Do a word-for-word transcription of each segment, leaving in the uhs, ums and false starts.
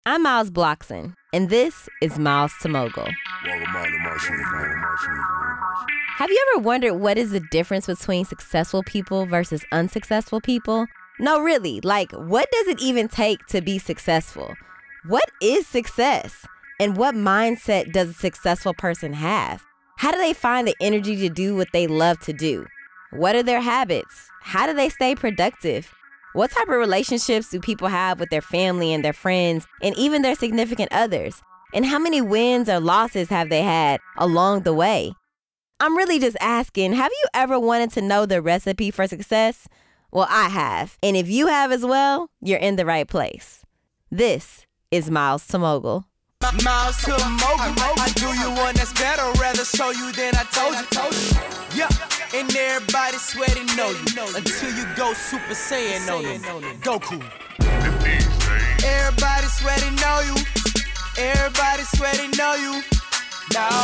I'm Miles Blockson, and this is Miles to Mogul. Have you ever wondered what is the difference between successful people versus unsuccessful people? No, really, like, what does it even take to be successful? What is success? And what mindset does a successful person have? How do they find the energy to do what they love to do? What are their habits? How do they stay productive? What type of relationships do people have with their family and their friends and even their significant others? And how many wins or losses have they had along the way? I'm really just asking, have you ever wanted to know the recipe for success? Well, I have. And if you have as well, you're in the right place. This is Miles to Mogul. Miles to Mogul. I do you one that's better, rather show you than I told you. Told you. Yeah, and everybody sweating know you until you go Super Saiyan on them. Goku. Everybody sweating know you. Everybody sweating know you. Now.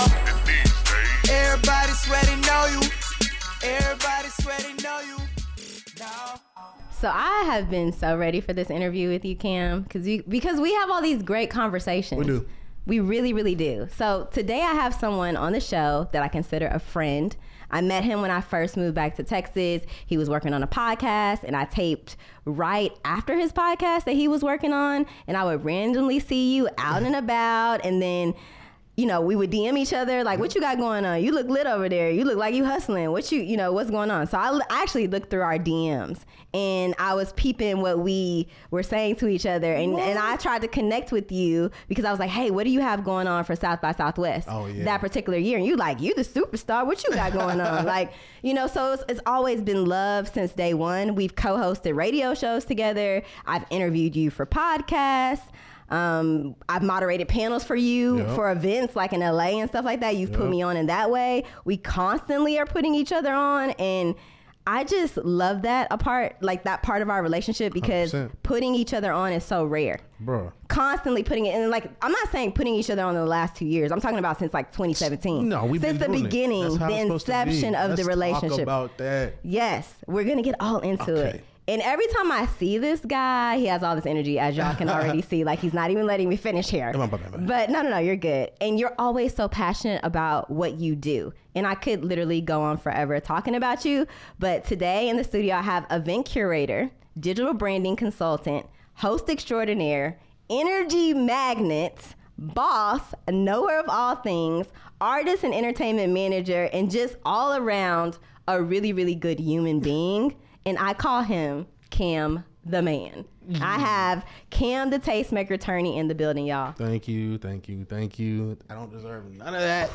Everybody sweating know you. Everybody sweating know you. Now. So I have been so ready for this interview with you, Cam, because you because we have all these great conversations. We do. We really, really do. So today I have someone on the show that I consider a friend. I met him when I first moved back to Texas. He was working on a podcast, and I taped right after his podcast that he was working on, and I would randomly see you out and about, and then, you know, we would D M each other, like, what you got going on? You look lit over there. You look like you hustling. What you, you know, what's going on? So I, I actually looked through our D Ms, and I was peeping what we were saying to each other. And, and I tried to connect with you because I was like, hey, what do you have going on for South by Southwest oh, yeah. that particular year? And you like, you the superstar. What you got going on? Like, you know, so it's, it's always been love since day one. We've co-hosted radio shows together. I've interviewed you for podcasts. Um, I've moderated panels for you yep. for events like in L A and stuff like that. You've yep. put me on in that way. We constantly are putting each other on, and I just love that apart, like that part of our relationship, because one hundred percent putting each other on is so rare. Bro. Constantly putting it in, like, I'm not saying putting each other on in the last two years. I'm talking about since like twenty seventeen. No, we've since been the doing beginning, it. the inception of Let's the relationship. Talk about that. Yes, we're gonna get all into okay. it. And every time I see this guy, he has all this energy, as y'all can already see. Like, he's not even letting me finish here. But no, no, no, you're good. And you're always so passionate about what you do. And I could literally go on forever talking about you. But today in the studio, I have event curator, digital branding consultant, host extraordinaire, energy magnet, boss, knower of all things, artist and entertainment manager, and just all around a really, really good human being. And I call him Cam the Man. Mm-hmm. I have Cam the Tastemaker Attorney in the building, y'all. Thank you, thank you, thank you. I don't deserve none of that.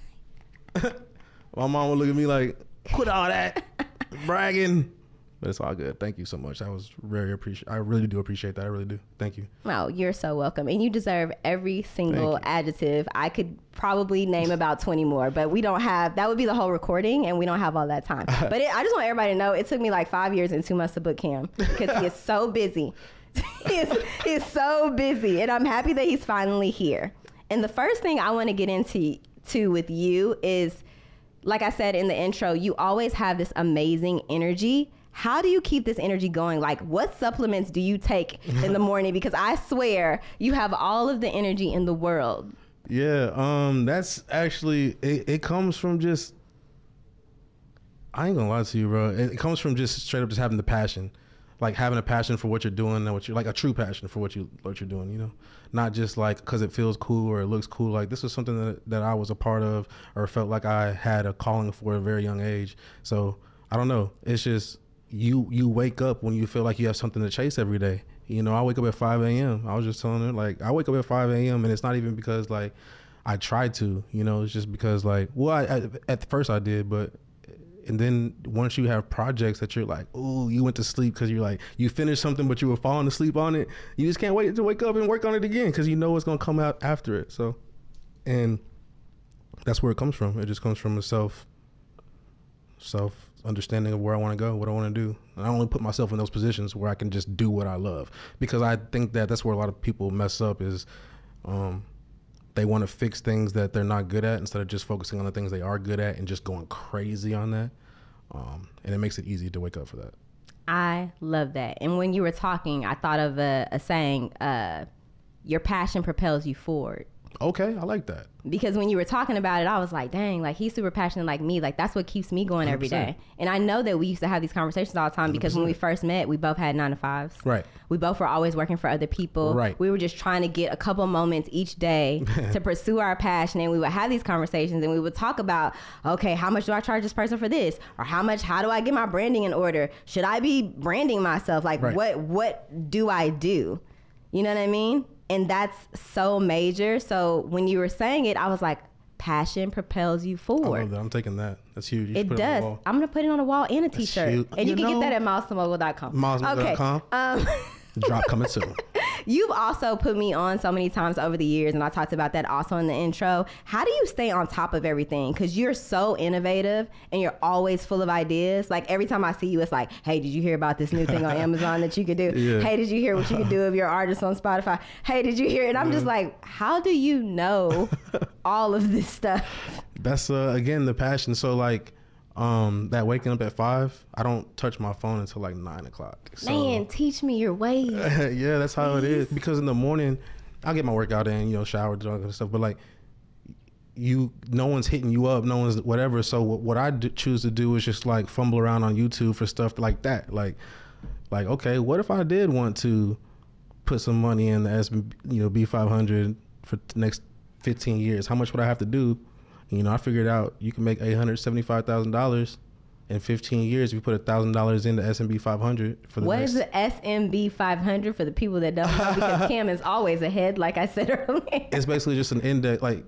My mom would look at me like, quit all that bragging. But it's all good. Thank you so much. That was very appreciate. I really do appreciate that. I really do. Thank you. Oh, you're so welcome. And you deserve every single adjective. I could probably name about twenty more, but we don't have, that would be the whole recording, and we don't have all that time. But it, I just want everybody to know it took me like five years and two months to book Cam because he is so busy. he, is, he is so busy, and I'm happy that he's finally here. And the first thing I want to get into to with you is, like I said in the intro, you always have this amazing energy. How do you keep this energy going? Like, what supplements do you take in the morning? Because I swear you have all of the energy in the world. Yeah, um, that's actually, it, it comes from just, I ain't gonna lie to you, bro. It, it comes from just straight up just having the passion. Like having a passion for what you're doing and what you're, like a true passion for what, you, what you're doing, you know? Not just like because it feels cool or it looks cool. Like this was something that, that I was a part of or felt like I had a calling for at a very young age. So I don't know. It's just, you you wake up when you feel like you have something to chase every day. You know, I wake up at five a.m. I was just telling her, like, I wake up at five a.m. and it's not even because, like, I tried to, you know, it's just because, like, well, I, I, at first I did, but, and then once you have projects that you're like, ooh, you went to sleep because you're like, you finished something, but you were falling asleep on it. You just can't wait to wake up and work on it again because you know it's going to come out after it. So, and that's where it comes from. It just comes from a self, self, understanding of where I want to go, what I want to do. And I only put myself in those positions where I can just do what I love, because I think that that's where a lot of people mess up is um, they want to fix things that they're not good at instead of just focusing on the things they are good at and just going crazy on that. Um, and it makes it easy to wake up for that. I love that. And when you were talking, I thought of a, a saying, uh, your passion propels you forward. Okay, I like that. Because when you were talking about it, I was like, dang, like he's super passionate like me. Like that's what keeps me going every day. And I know that we used to have these conversations all the time because when we first met, we both had nine to fives. Right. We both were always working for other people. Right. We were just trying to get a couple moments each day to pursue our passion. And we would have these conversations and we would talk about, okay, how much do I charge this person for this? Or how much, how do I get my branding in order? Should I be branding myself? Like right. what, what do I do? You know what I mean? And that's so major. So when you were saying it, I was like, passion propels you forward. I love that. I'm taking that. That's huge. You it put does. It on the wall. I'm going to put it on a wall and a That's t-shirt. huge. And you, You can know, get that at miles to mogul dot com. miles to mogul dot com. Okay. Um, Drop coming soon. You've also put me on so many times over the years, and I talked about that also in the intro. How do you stay on top of everything? Because you're so innovative and you're always full of ideas. Like every time I see you, it's like, hey, did you hear about this new thing on Amazon that you could do? Yeah. Hey, did you hear what you could do if you're an artist on Spotify? Hey, did you hear it? And I'm just like, how do you know all of this stuff? That's, uh, again, the passion. So, like, um, that waking up at five, I don't touch my phone until like nine o'clock. So, Man, teach me your ways. yeah, that's how Please. It is. Because in the morning, I'll get my workout in, you know, shower, drunk and stuff. But like, you, no one's hitting you up, no one's whatever. So what, what I do, choose to do is just like fumble around on YouTube for stuff like that. Like, like okay, what if I did want to put some money in the S, you know, B five hundred for the next fifteen years? How much would I have to do? You know, I figured out you can make eight hundred seventy-five thousand dollars in fifteen years if you put one thousand dollars in the S and P five hundred. For the what next... is the S and P five hundred for the people that don't know? Because Cam is always ahead, like I said earlier. It's basically just an index. Like,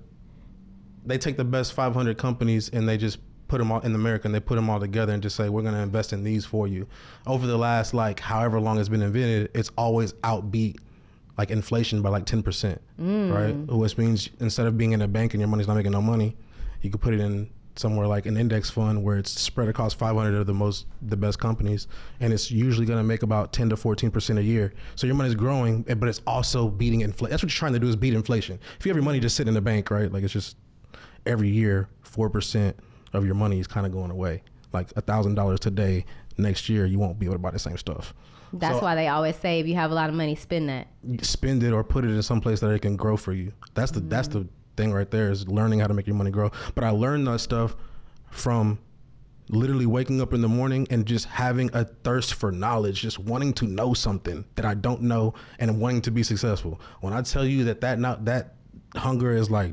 they take the best five hundred companies and they just put them all in America and they put them all together and just say, we're going to invest in these for you. Over the last, like, however long it's been invented, it's always outbeat like inflation by like ten percent, mm. right? Which means instead of being in a bank and your money's not making no money, you could put it in somewhere like an index fund where it's spread across five hundred of the most, the best companies. And it's usually going to make about ten to fourteen percent a year. So your money's growing, but it's also beating inflation. That's what you're trying to do, is beat inflation. If you have your money just sitting in the bank, right? Like, it's just every year, four percent of your money is kind of going away. Like a thousand dollars today, next year, you won't be able to buy the same stuff. That's so, why they always say if you have a lot of money, spend that. Spend it or put it in some place that it can grow for you. That's the, mm. that's the, thing right there, is learning how to make your money grow. But I learned that stuff from literally waking up in the morning and just having a thirst for knowledge, just wanting to know something that I don't know and wanting to be successful. When I tell you that that not that hunger is like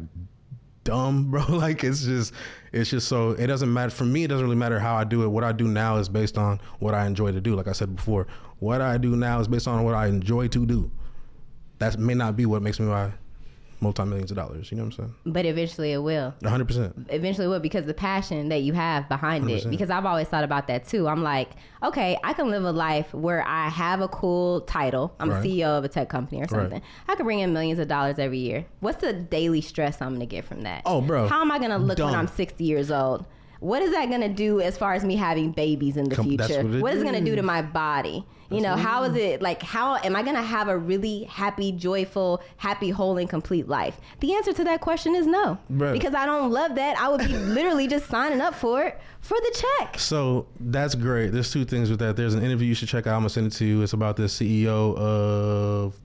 dumb, bro, like it's just it's just so it doesn't matter for me. It doesn't really matter how I do it. What I do now is based on what I enjoy to do. Like I said before, what I do now is based on what I enjoy to do. That may not be what makes me my multi-millions of dollars, you know what I'm saying? But eventually it will. one hundred percent. Eventually it will, because the passion that you have behind one hundred percent. It. Because I've always thought about that too. I'm like, okay, I can live a life where I have a cool title. I'm right. a C E O of a tech company or something. Right. I can bring in millions of dollars every year. What's the daily stress I'm going to get from that? Oh, bro. How am I going to look Dumb. when I'm sixty years old? What is that going to do as far as me having babies in the Come, future? What, what is it going to do to my body? You know, how is it, like, how am I going to have a really happy, joyful, happy, whole, and complete life? The answer to that question is no. Right. Because I don't love that. I would be literally just signing up for it for the check. So that's great. There's two things with that. There's an interview you should check out. I'm going to send it to you. It's about the C E O of...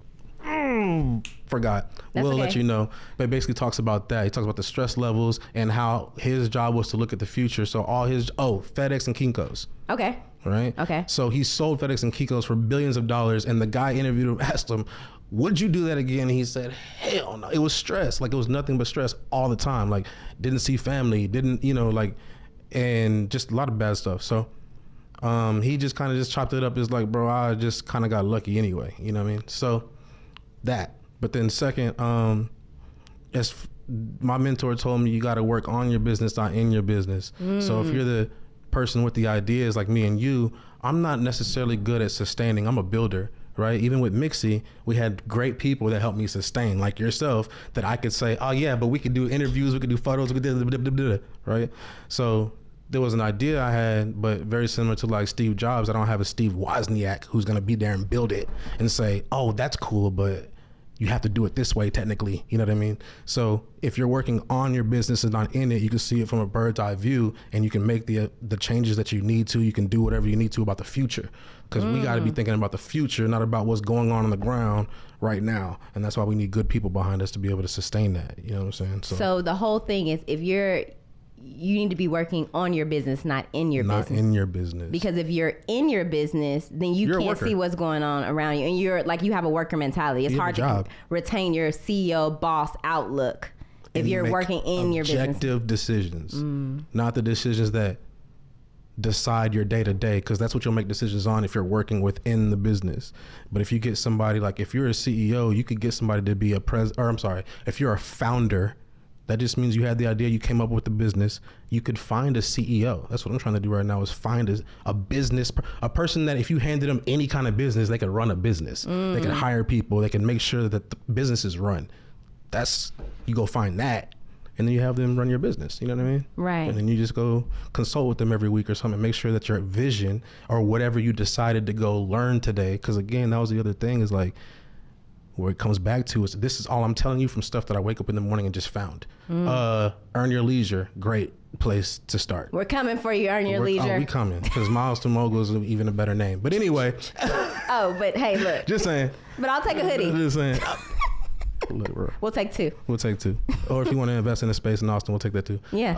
Mm, forgot. That's we'll okay. let you know. But it basically talks about that. He talks about the stress levels and how his job was to look at the future. So all his... Oh, FedEx and Kinko's. Okay. Right? Okay. So he sold FedEx and Kinko's for billions of dollars, and the guy interviewed him, asked him, would you do that again? And he said, hell no. It was stress. Like, it was nothing but stress all the time. Like, didn't see family, didn't, you know, like, and just a lot of bad stuff. So um, he just kind of just chopped it up as like, bro, I just kind of got lucky anyway. You know what I mean? So that. But then second, um, as my mentor told me, you got to work on your business, not in your business. Mm. So if you're the person with the ideas like me and you, I'm not necessarily good at sustaining. I'm a builder, right? Even with Mixie, we had great people that helped me sustain, like yourself, that I could say, oh yeah, but we could do interviews, we could do photos, we could do, right? So there was an idea I had, but very similar to like Steve Jobs. I don't have a Steve Wozniak who's gonna be there and build it and say, oh, that's cool, but you have to do it this way technically, you know what I mean? So if you're working on your business and not in it, you can see it from a bird's eye view, and you can make the the changes that you need to. You can do whatever you need to about the future, because mm. we got to be thinking about the future, not about what's going on on the ground right now. And that's why we need good people behind us to be able to sustain that. You know what I'm saying? So, so the whole thing is, if you're you need to be working on your business, not in your not business. Not in your business. Because if you're in your business, then you you're can't see what's going on around you. And you're like, you have a worker mentality. It's you hard to retain your C E O boss outlook if and you're working in your business. Objective decisions, mm. not the decisions that decide your day to day, because that's what you'll make decisions on if you're working within the business. But if you get somebody, like if you're a C E O, you could get somebody to be a pres, or I'm sorry, if you're a founder, that just means you had the idea, you came up with the business. You could find a C E O. That's what I'm trying to do right now, is find a, a business, a person that if you handed them any kind of business, they could run a business. Mm. They can hire people. They can make sure that the business is run. That's, you go find that, and then you have them run your business. You know what I mean? Right. And then you just go consult with them every week or something, make sure that your vision or whatever you decided to go learn today. Because again, that was the other thing, is like, where it comes back to is, this is all I'm telling you from stuff that I wake up in the morning and just found. Mm. Uh, Earn Your Leisure, great place to start. We're coming for you, Earn Your We're, Leisure. Oh, we coming, because Miles to Mogul is even a better name. But anyway. Oh, but hey, look. Just saying. But I'll take a hoodie. Just saying. Look, bro. We'll take two. We'll take two. Or if you want to invest in a space in Austin, we'll take that too. Yeah.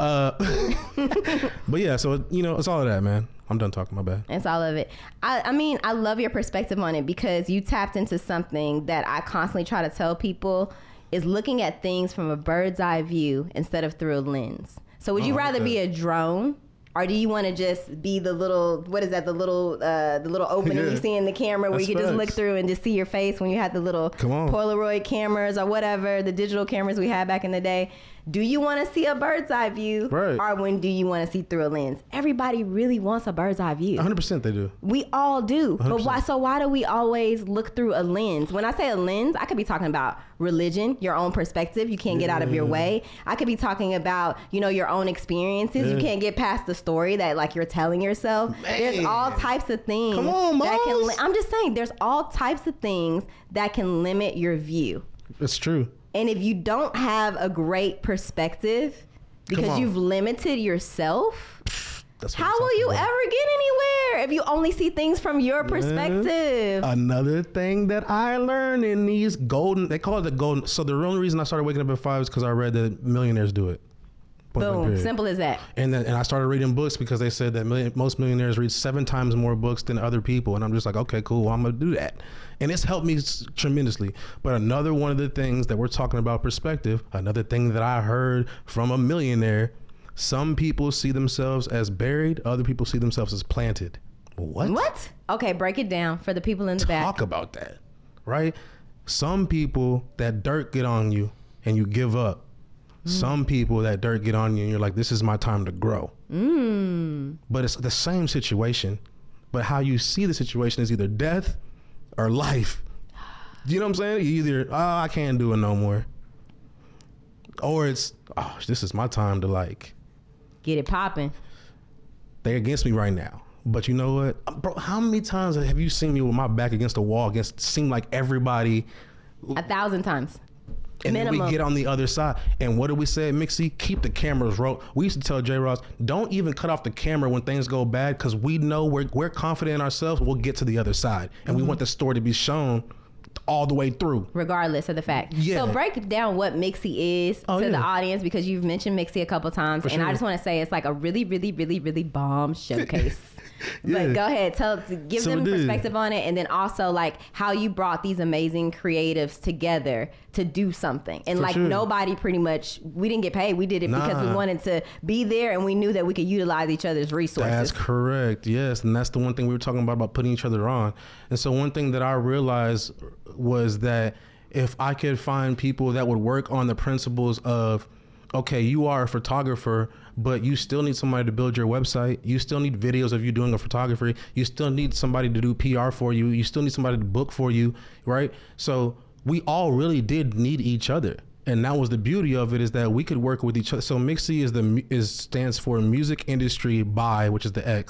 Uh, but yeah, so, you know, it's all of that, man. I'm done talking, my bad. It's all of it. I, I mean, I love your perspective on it, because you tapped into something that I constantly try to tell people, is looking at things from a bird's eye view instead of through a lens. So would you oh, rather okay. be a drone, or do you want to just be the little, what is that, the little uh, the little opening yeah. you see in the camera where That's you can facts. just look through and just see your face when you had the little Polaroid cameras or whatever, the digital cameras we had back in the day? Do you want to see a bird's eye view, right. or when do you want to see through a lens? Everybody really wants a bird's eye view. one hundred percent they do. We all do. one hundred percent. But why? So why do we always look through a lens? When I say a lens, I could be talking about religion, your own perspective. You can't get yeah. out of your way. I could be talking about, you know, your own experiences. Yeah. You can't get past the story that like you're telling yourself. Man. There's all types of things. Come on, that can li- I'm just saying, there's all types of things that can limit your view. It's true. And if you don't have a great perspective because you've limited yourself, how will you about. ever get anywhere if you only see things from your perspective? Another thing that I learned in these golden, they call it the golden. So the only reason I started waking up at five is because I read that millionaires do it. Boom. Simple as that. And then and I started reading books because they said that million, most millionaires read seven times more books than other people. And I'm just like, okay, cool. Well, I'm going to do that. And it's helped me tremendously. But another one of the things that we're talking about perspective, another thing that I heard from a millionaire, some people see themselves as buried. Other people see themselves as planted. What? What? Okay, break it down for the people in the Talk back. Talk about that, right? Some people, that dirt get on you and you give up. Mm. Some people, that dirt get on you and you're like, this is my time to grow. Mm. But it's the same situation. But how you see the situation is either death or life. You know what I'm saying? Either, oh, I can't do it no more. Or it's, oh, this is my time to like. Get it popping. They're against me right now. But you know what? Bro, how many times have you seen me with my back against the wall against, seem like everybody? A thousand times. And Minimum. then we get on the other side. And what do we say at Mixie? Keep the cameras rolled. We used to tell J. Ross, don't even cut off the camera when things go bad, because we know we're, we're confident in ourselves. We'll get to the other side. And mm-hmm. we want the story to be shown all the way through. Regardless of the fact. Yeah. So break down what Mixie is oh, to yeah. the audience, because you've mentioned Mixie a couple times. For and sure. I just want to say it's like a really, really, really, really bomb showcase. Yeah. But go ahead, tell, give so them perspective on it, and then also like how you brought these amazing creatives together to do something. And For like sure. nobody pretty much, we didn't get paid. We did it nah. because we wanted to be there, and we knew that we could utilize each other's resources. That's correct. Yes. And that's the one thing we were talking about, about putting each other on. And so one thing that I realized was that if I could find people that would work on the principles of, okay, you are a photographer, but you still need somebody to build your website. You still need videos of you doing a photography. You still need somebody to do P R for you. You still need somebody to book for you, right? So we all really did need each other. And that was the beauty of it, is that we could work with each other. So Mixie is the is stands for Music Industry by, which is the X,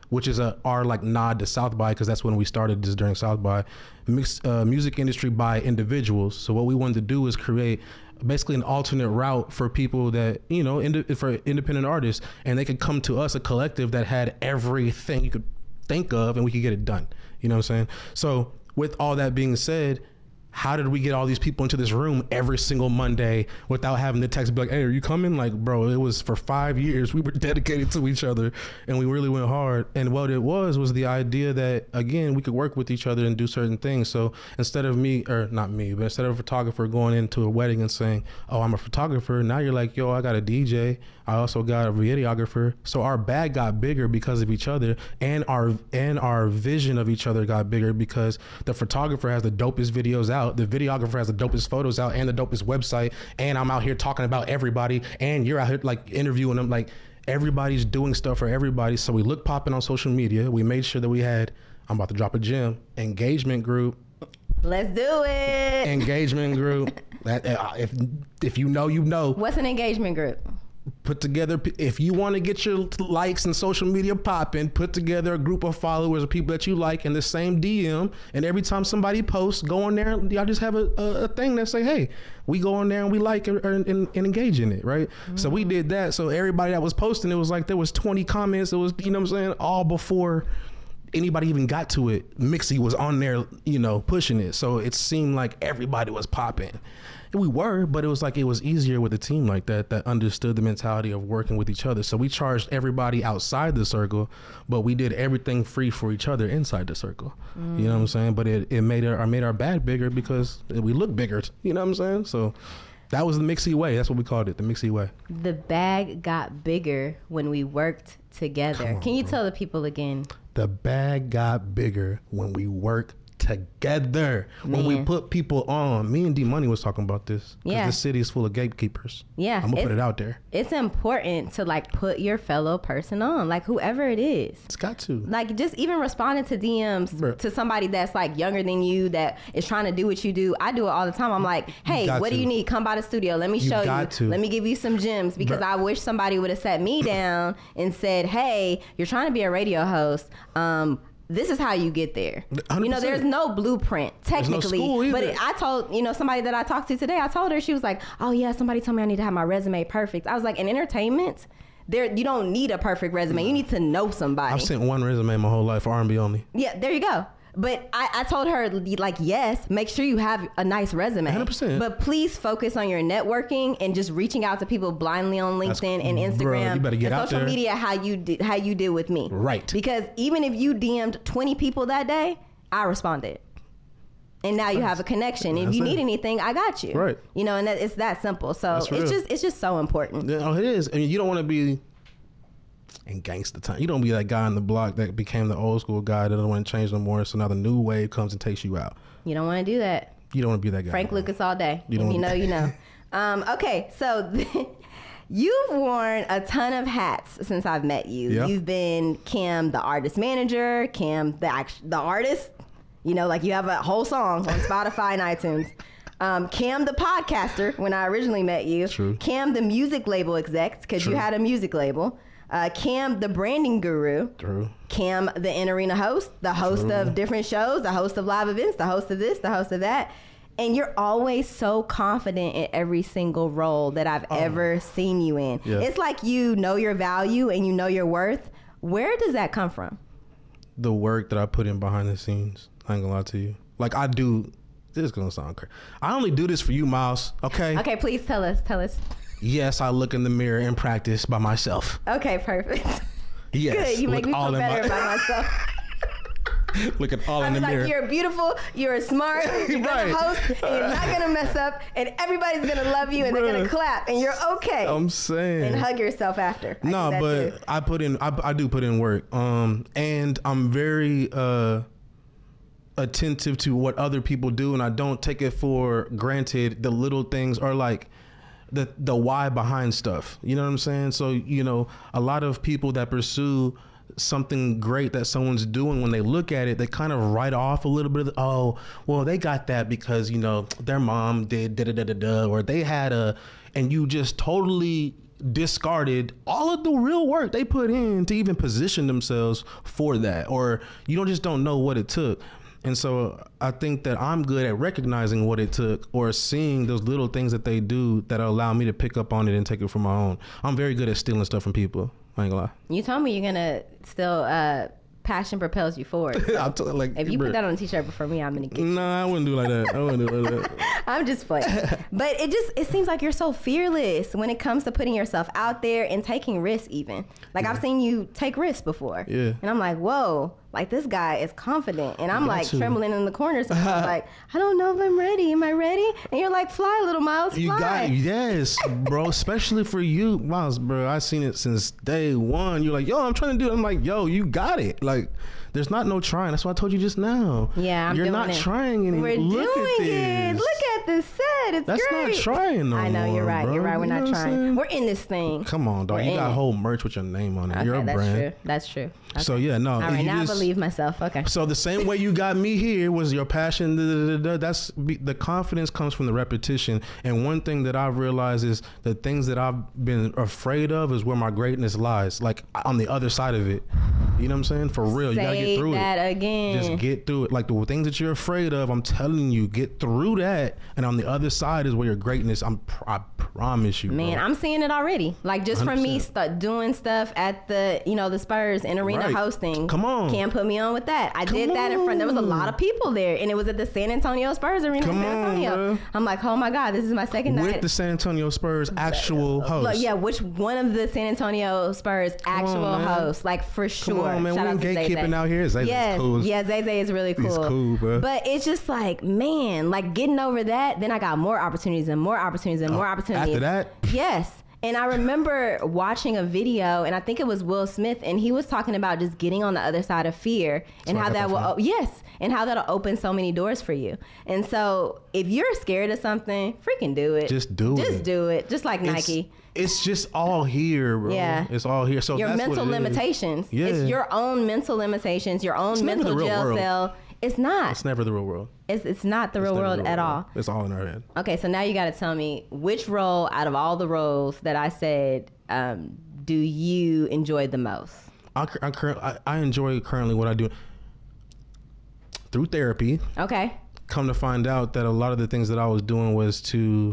which is a our like nod to South by, because that's when we started this during South by, mixed uh, music industry by individuals. So what we wanted to do is create basically an alternate route for people that, you know, ind- for independent artists, and they could come to us, a collective that had everything you could think of, and we could get it done. You know what I'm saying? So with all that being said, how did we get all these people into this room every single Monday without having to text, be like, hey, are you coming? Like, bro, it was for five years. We were dedicated to each other, and we really went hard. And what it was, was the idea that, again, we could work with each other and do certain things. So instead of me, or not me, but instead of a photographer going into a wedding and saying, oh, I'm a photographer, now you're like, yo, I got a D J. I also got a videographer. So our bag got bigger because of each other, and our and our vision of each other got bigger because the photographer has the dopest videos out, the videographer has the dopest photos out, and the dopest website, and I'm out here talking about everybody, and you're out here like interviewing them. Like, everybody's doing stuff for everybody. So we look popping on social media. We made sure that we had, I'm about to drop a gem, engagement group. Let's do it. Engagement group. That, uh, if if you know, you know. What's an engagement group? Put together, if you want to get your likes and social media popping, put together a group of followers of people that you like in the same D M, and every time somebody posts, go on there, y'all just have a, a, a thing that say, hey, we go on there and we like and, and, and engage in it, right? Mm-hmm. So we did that. So everybody that was posting, it was like there was twenty comments. It was, you know what I'm saying, all before anybody even got to it. Mixie was on there, you know, pushing it. So it seemed like everybody was popping. And we were, but it was like it was easier with a team like that that understood the mentality of working with each other. So we charged everybody outside the circle, but we did everything free for each other inside the circle. Mm. You know what I'm saying? But it, it made our made our bag bigger because we look bigger. You know what I'm saying? So that was the Mixie way. That's what we called it, the Mixie way. The bag got bigger when we worked together. On, Can you bro. tell the people again? The bag got bigger when we worked together. Man. When we put people on. Me and D Money was talking about this. Yeah. The city is full of gatekeepers. Yeah. I'm gonna put it out there. It's important to like put your fellow person on, like whoever it is. It's got to. Like just even responding to D Ms Bruh. to somebody that's like younger than you that is trying to do what you do. I do it all the time. I'm like, hey, what to. do you need? Come by the studio. Let me you show you. To. Let me give you some gems, because Bruh. I wish somebody would have sat me down and said, hey, you're trying to be a radio host. Um, This is how you get there. one hundred percent. You know, there's no blueprint technically. There's no school either. But it, I told, you know, somebody that I talked to today, I told her, she was like, oh yeah, somebody told me I need to have my resume perfect. I was like, in entertainment, there you don't need a perfect resume. You need to know somebody. I've sent one resume my whole life for R and B only. Yeah, there you go. But I, I told her, like, yes, make sure you have a nice resume. one hundred percent. But please focus on your networking and just reaching out to people blindly on LinkedIn That's, and Instagram. Bro, you better get and out social there. media, how you did, how you did with me. Right. Because even if you D M'd twenty people that day, I responded. And now you have a connection. If you need anything, I got you. Right. You know, and that, it's that simple. So it's just it's just so important. Yeah, it is. I mean, you don't want to be in gangster time. You don't be that guy on the block that became the old school guy that doesn't want to change no more. So now the new wave comes and takes you out. You don't want to do that. You don't want to be that guy. Frank no Lucas all day. You, don't you know, you know. Um, okay, so you've worn a ton of hats since I've met you. Yeah. You've been Cam, the artist manager, Cam, the act- the artist. You know, like you have a whole song on Spotify and iTunes. Um, Cam, the podcaster, when I originally met you. True. Cam, the music label exec, because you had a music label. Uh, Cam, the branding guru. True. Cam, the in-arena host, the host True. of different shows, the host of live events, the host of this, the host of that. And you're always so confident in every single role that I've oh. ever seen you in. Yeah. It's like you know your value and you know your worth. Where does that come from? The work that I put in behind the scenes. I ain't gonna lie to you. Like I do, this is gonna sound crazy. I only do this for you, Miles, okay? Okay, please tell us, tell us. Yes, I look in the mirror and practice by myself. Okay, perfect. Yes. Good, you make me feel better my- about myself. Look at all I in the like, mirror. You're beautiful, you're smart, you're right. gonna host, and you're not gonna mess up, and everybody's gonna love you, and Bruh. they're gonna clap, and you're okay. I'm saying. And hug yourself after. I no, but too. I put in, I, I do put in work, um, and I'm very uh, attentive to what other people do, and I don't take it for granted the little things or like the the why behind stuff. You know what I'm saying? So, you know, a lot of people that pursue something great that someone's doing, when they look at it, they kind of write off a little bit of the, oh, well, they got that because, you know, their mom did da da da da da, or they had a, and you just totally discarded all of the real work they put in to even position themselves for that, or you don't just don't know what it took. And so I think that I'm good at recognizing what it took or seeing those little things that they do that allow me to pick up on it and take it for my own. I'm very good at stealing stuff from people. I ain't gonna lie. You told me you're gonna still uh, passion propels you forward. So I'm t- like, if you bro. put that on a t-shirt before me, I'm gonna get you. Nah, I wouldn't do like that. I wouldn't do like that. I'm just playing. But it just, it seems like you're so fearless when it comes to putting yourself out there and taking risks even. Like yeah. I've seen you take risks before. Yeah. And I'm like, whoa, like this guy is confident. And I'm like to. trembling in the corner. So I'm like, I don't know if I'm ready. Am I ready? And you're like, fly, little Miles, fly. You got it. Yes, bro. Especially for you, Miles, bro. I've seen it since day one. You're like, yo, I'm trying to do it. I'm like, yo, you got it. Like, there's not no trying. That's what I told you just now. Yeah, I'm You're doing not it. trying anymore. We're Look doing at this. it. Look at this set. It's That's great. not trying no I know, more, you're right. bro. You're right. We're You know not what I'm trying. saying? We're in this thing. Come on, dog. We're You in got it. whole merch with your name on it. Okay, You're a that's brand. true. That's true. Okay. So yeah, no. All right, you now just, I believe myself. Okay. So the same way you got me here was your passion. Da, da, da, da, that's be, the confidence comes from the repetition. And one thing that I've realized is the things that I've been afraid of is where my greatness lies. Like on the other side of it. You know what I'm saying? For real, Say you gotta get through that it. again. Just get through it. Like the things that you're afraid of, I'm telling you, get through that. And on the other side is where your greatness. I'm. I promise you, Man, bro. I'm seeing it already. Like just from me start doing stuff at the, you know, the Spurs and arena Right. hosting. Come on. Can't put me on with that. I Come did that in front. There was a on. lot of people there, and it was at the San Antonio Spurs arena Come in San on, Antonio. bro. I'm like, oh my God, this is my second With night. the San Antonio Spurs actual host. Look, yeah, which one of the San Antonio Spurs actual on, man. hosts? Like for sure. Come on, man. Shout We out ain't to Zay gatekeeping Zay. out here. Zay Zay's Yes, cool. yeah, Zay Zay is really cool. He's cool, bro. But it's just like, man, like getting over that. Then I got more opportunities and more opportunities and more opportunities. After that? Yes. And I remember watching a video, and I think it was Will Smith, and he was talking about just getting on the other side of fear and where I how got that that will, from. o- yes, and how that'll open so many doors for you. And so if you're scared of something, freaking do it. Just do it. Just do it. Just like It's- Nike. It's just all here, bro. Yeah. It's all here. So Your that's mental what it is. limitations. Yeah. It's your own mental limitations, your own It's never mental the real jail world. cell. It's not. It's never the real world. It's, it's not the It's real never world the real at world. all. It's all in our head. Okay, so now you got to tell me which role out of all the roles that I said um, do you enjoy the most? I, cur- I, cur- I, I enjoy currently what I do through therapy. Okay. Come to find out that a lot of the things that I was doing was to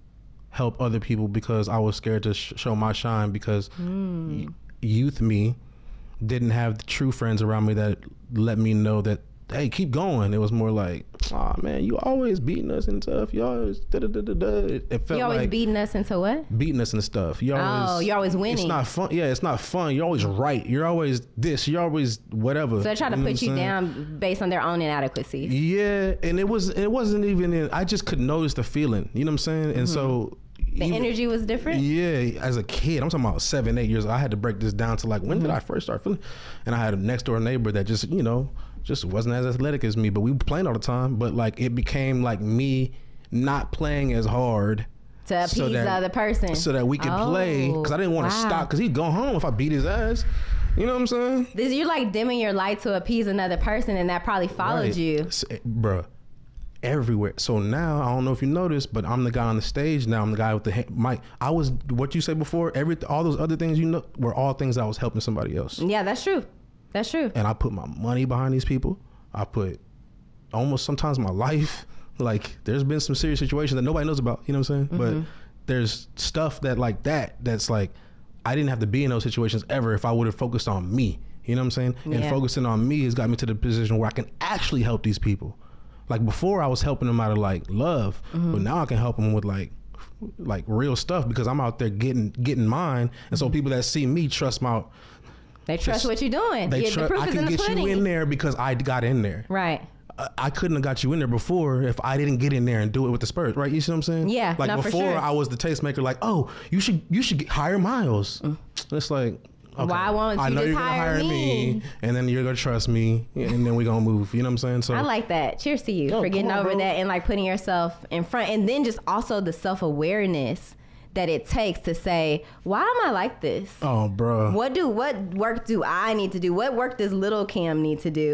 help other people because I was scared to sh- show my shine because y- youth me didn't have the true friends around me that let me know that, hey, keep going. It was more like, oh man, you always beating us and stuff. You always da da da da da. It, it felt You always like beating us into what? beating us and stuff. You always, Oh, you're always winning. It's not fun. Yeah, it's not fun. You're always right. You're always this. You're always whatever. So they're trying to know put what you I'm saying? down based on their own inadequacies. Yeah, and it was it wasn't even in, I just could notice the feeling. You know what I'm saying? And so The even- energy was different? Yeah, as a kid, I'm talking about seven, eight years old. I had to break this down to like when Mm-hmm. did I first start feeling? And I had a next door neighbor that just you know just wasn't as athletic as me, but we were playing all the time. But like it became like me not playing as hard. To appease so that- the other person. So that we could play, because I didn't want to wow. stop, because he'd go home if I beat his ass. You know what I'm saying? This, you're like dimming your light to appease another person, and that probably followed Right. you. S- Bruh, everywhere. So now, I don't know if you noticed, but I'm the guy on the stage now. I'm the guy with the ha- mic. I was, what you said before, every all those other things you know were all things I was helping somebody else. Yeah, that's true. That's true. And I put my money behind these people. I put almost sometimes my life. Like, there's been some serious situations that nobody knows about, you know what I'm saying? Mm-hmm. But there's stuff that like that, that's like, I didn't have to be in those situations ever if I would have focused on me. You know what I'm saying? And Yeah. focusing on me has got me to the position where I can actually help these people. Like before, I was helping them out of like love, Mm-hmm. but now I can help them with like, like real stuff because I'm out there getting getting mine. And so people that see me trust my, They trust what you're doing. they Yeah, the trust. proof I is can in the get pudding. you in there because I got in there. Right. I- I couldn't have got you in there before if I didn't get in there and do it with the Spurs, right? You see what I'm saying? Yeah, Like no, for before, sure. I was the tastemaker. Like, oh, you should you should get, hire Miles. It's like, okay, Why won't I you know just you're gonna hire hire me? me? and then you're gonna trust me, and then we're gonna move. You know what I'm saying? So I like that. Cheers to you Yo, for getting come on, over bro. that and like putting yourself in front, and then just also the self-awareness that it takes to say, why am I like this? oh, bro. What do what work do I need to do? What work does little Cam need to do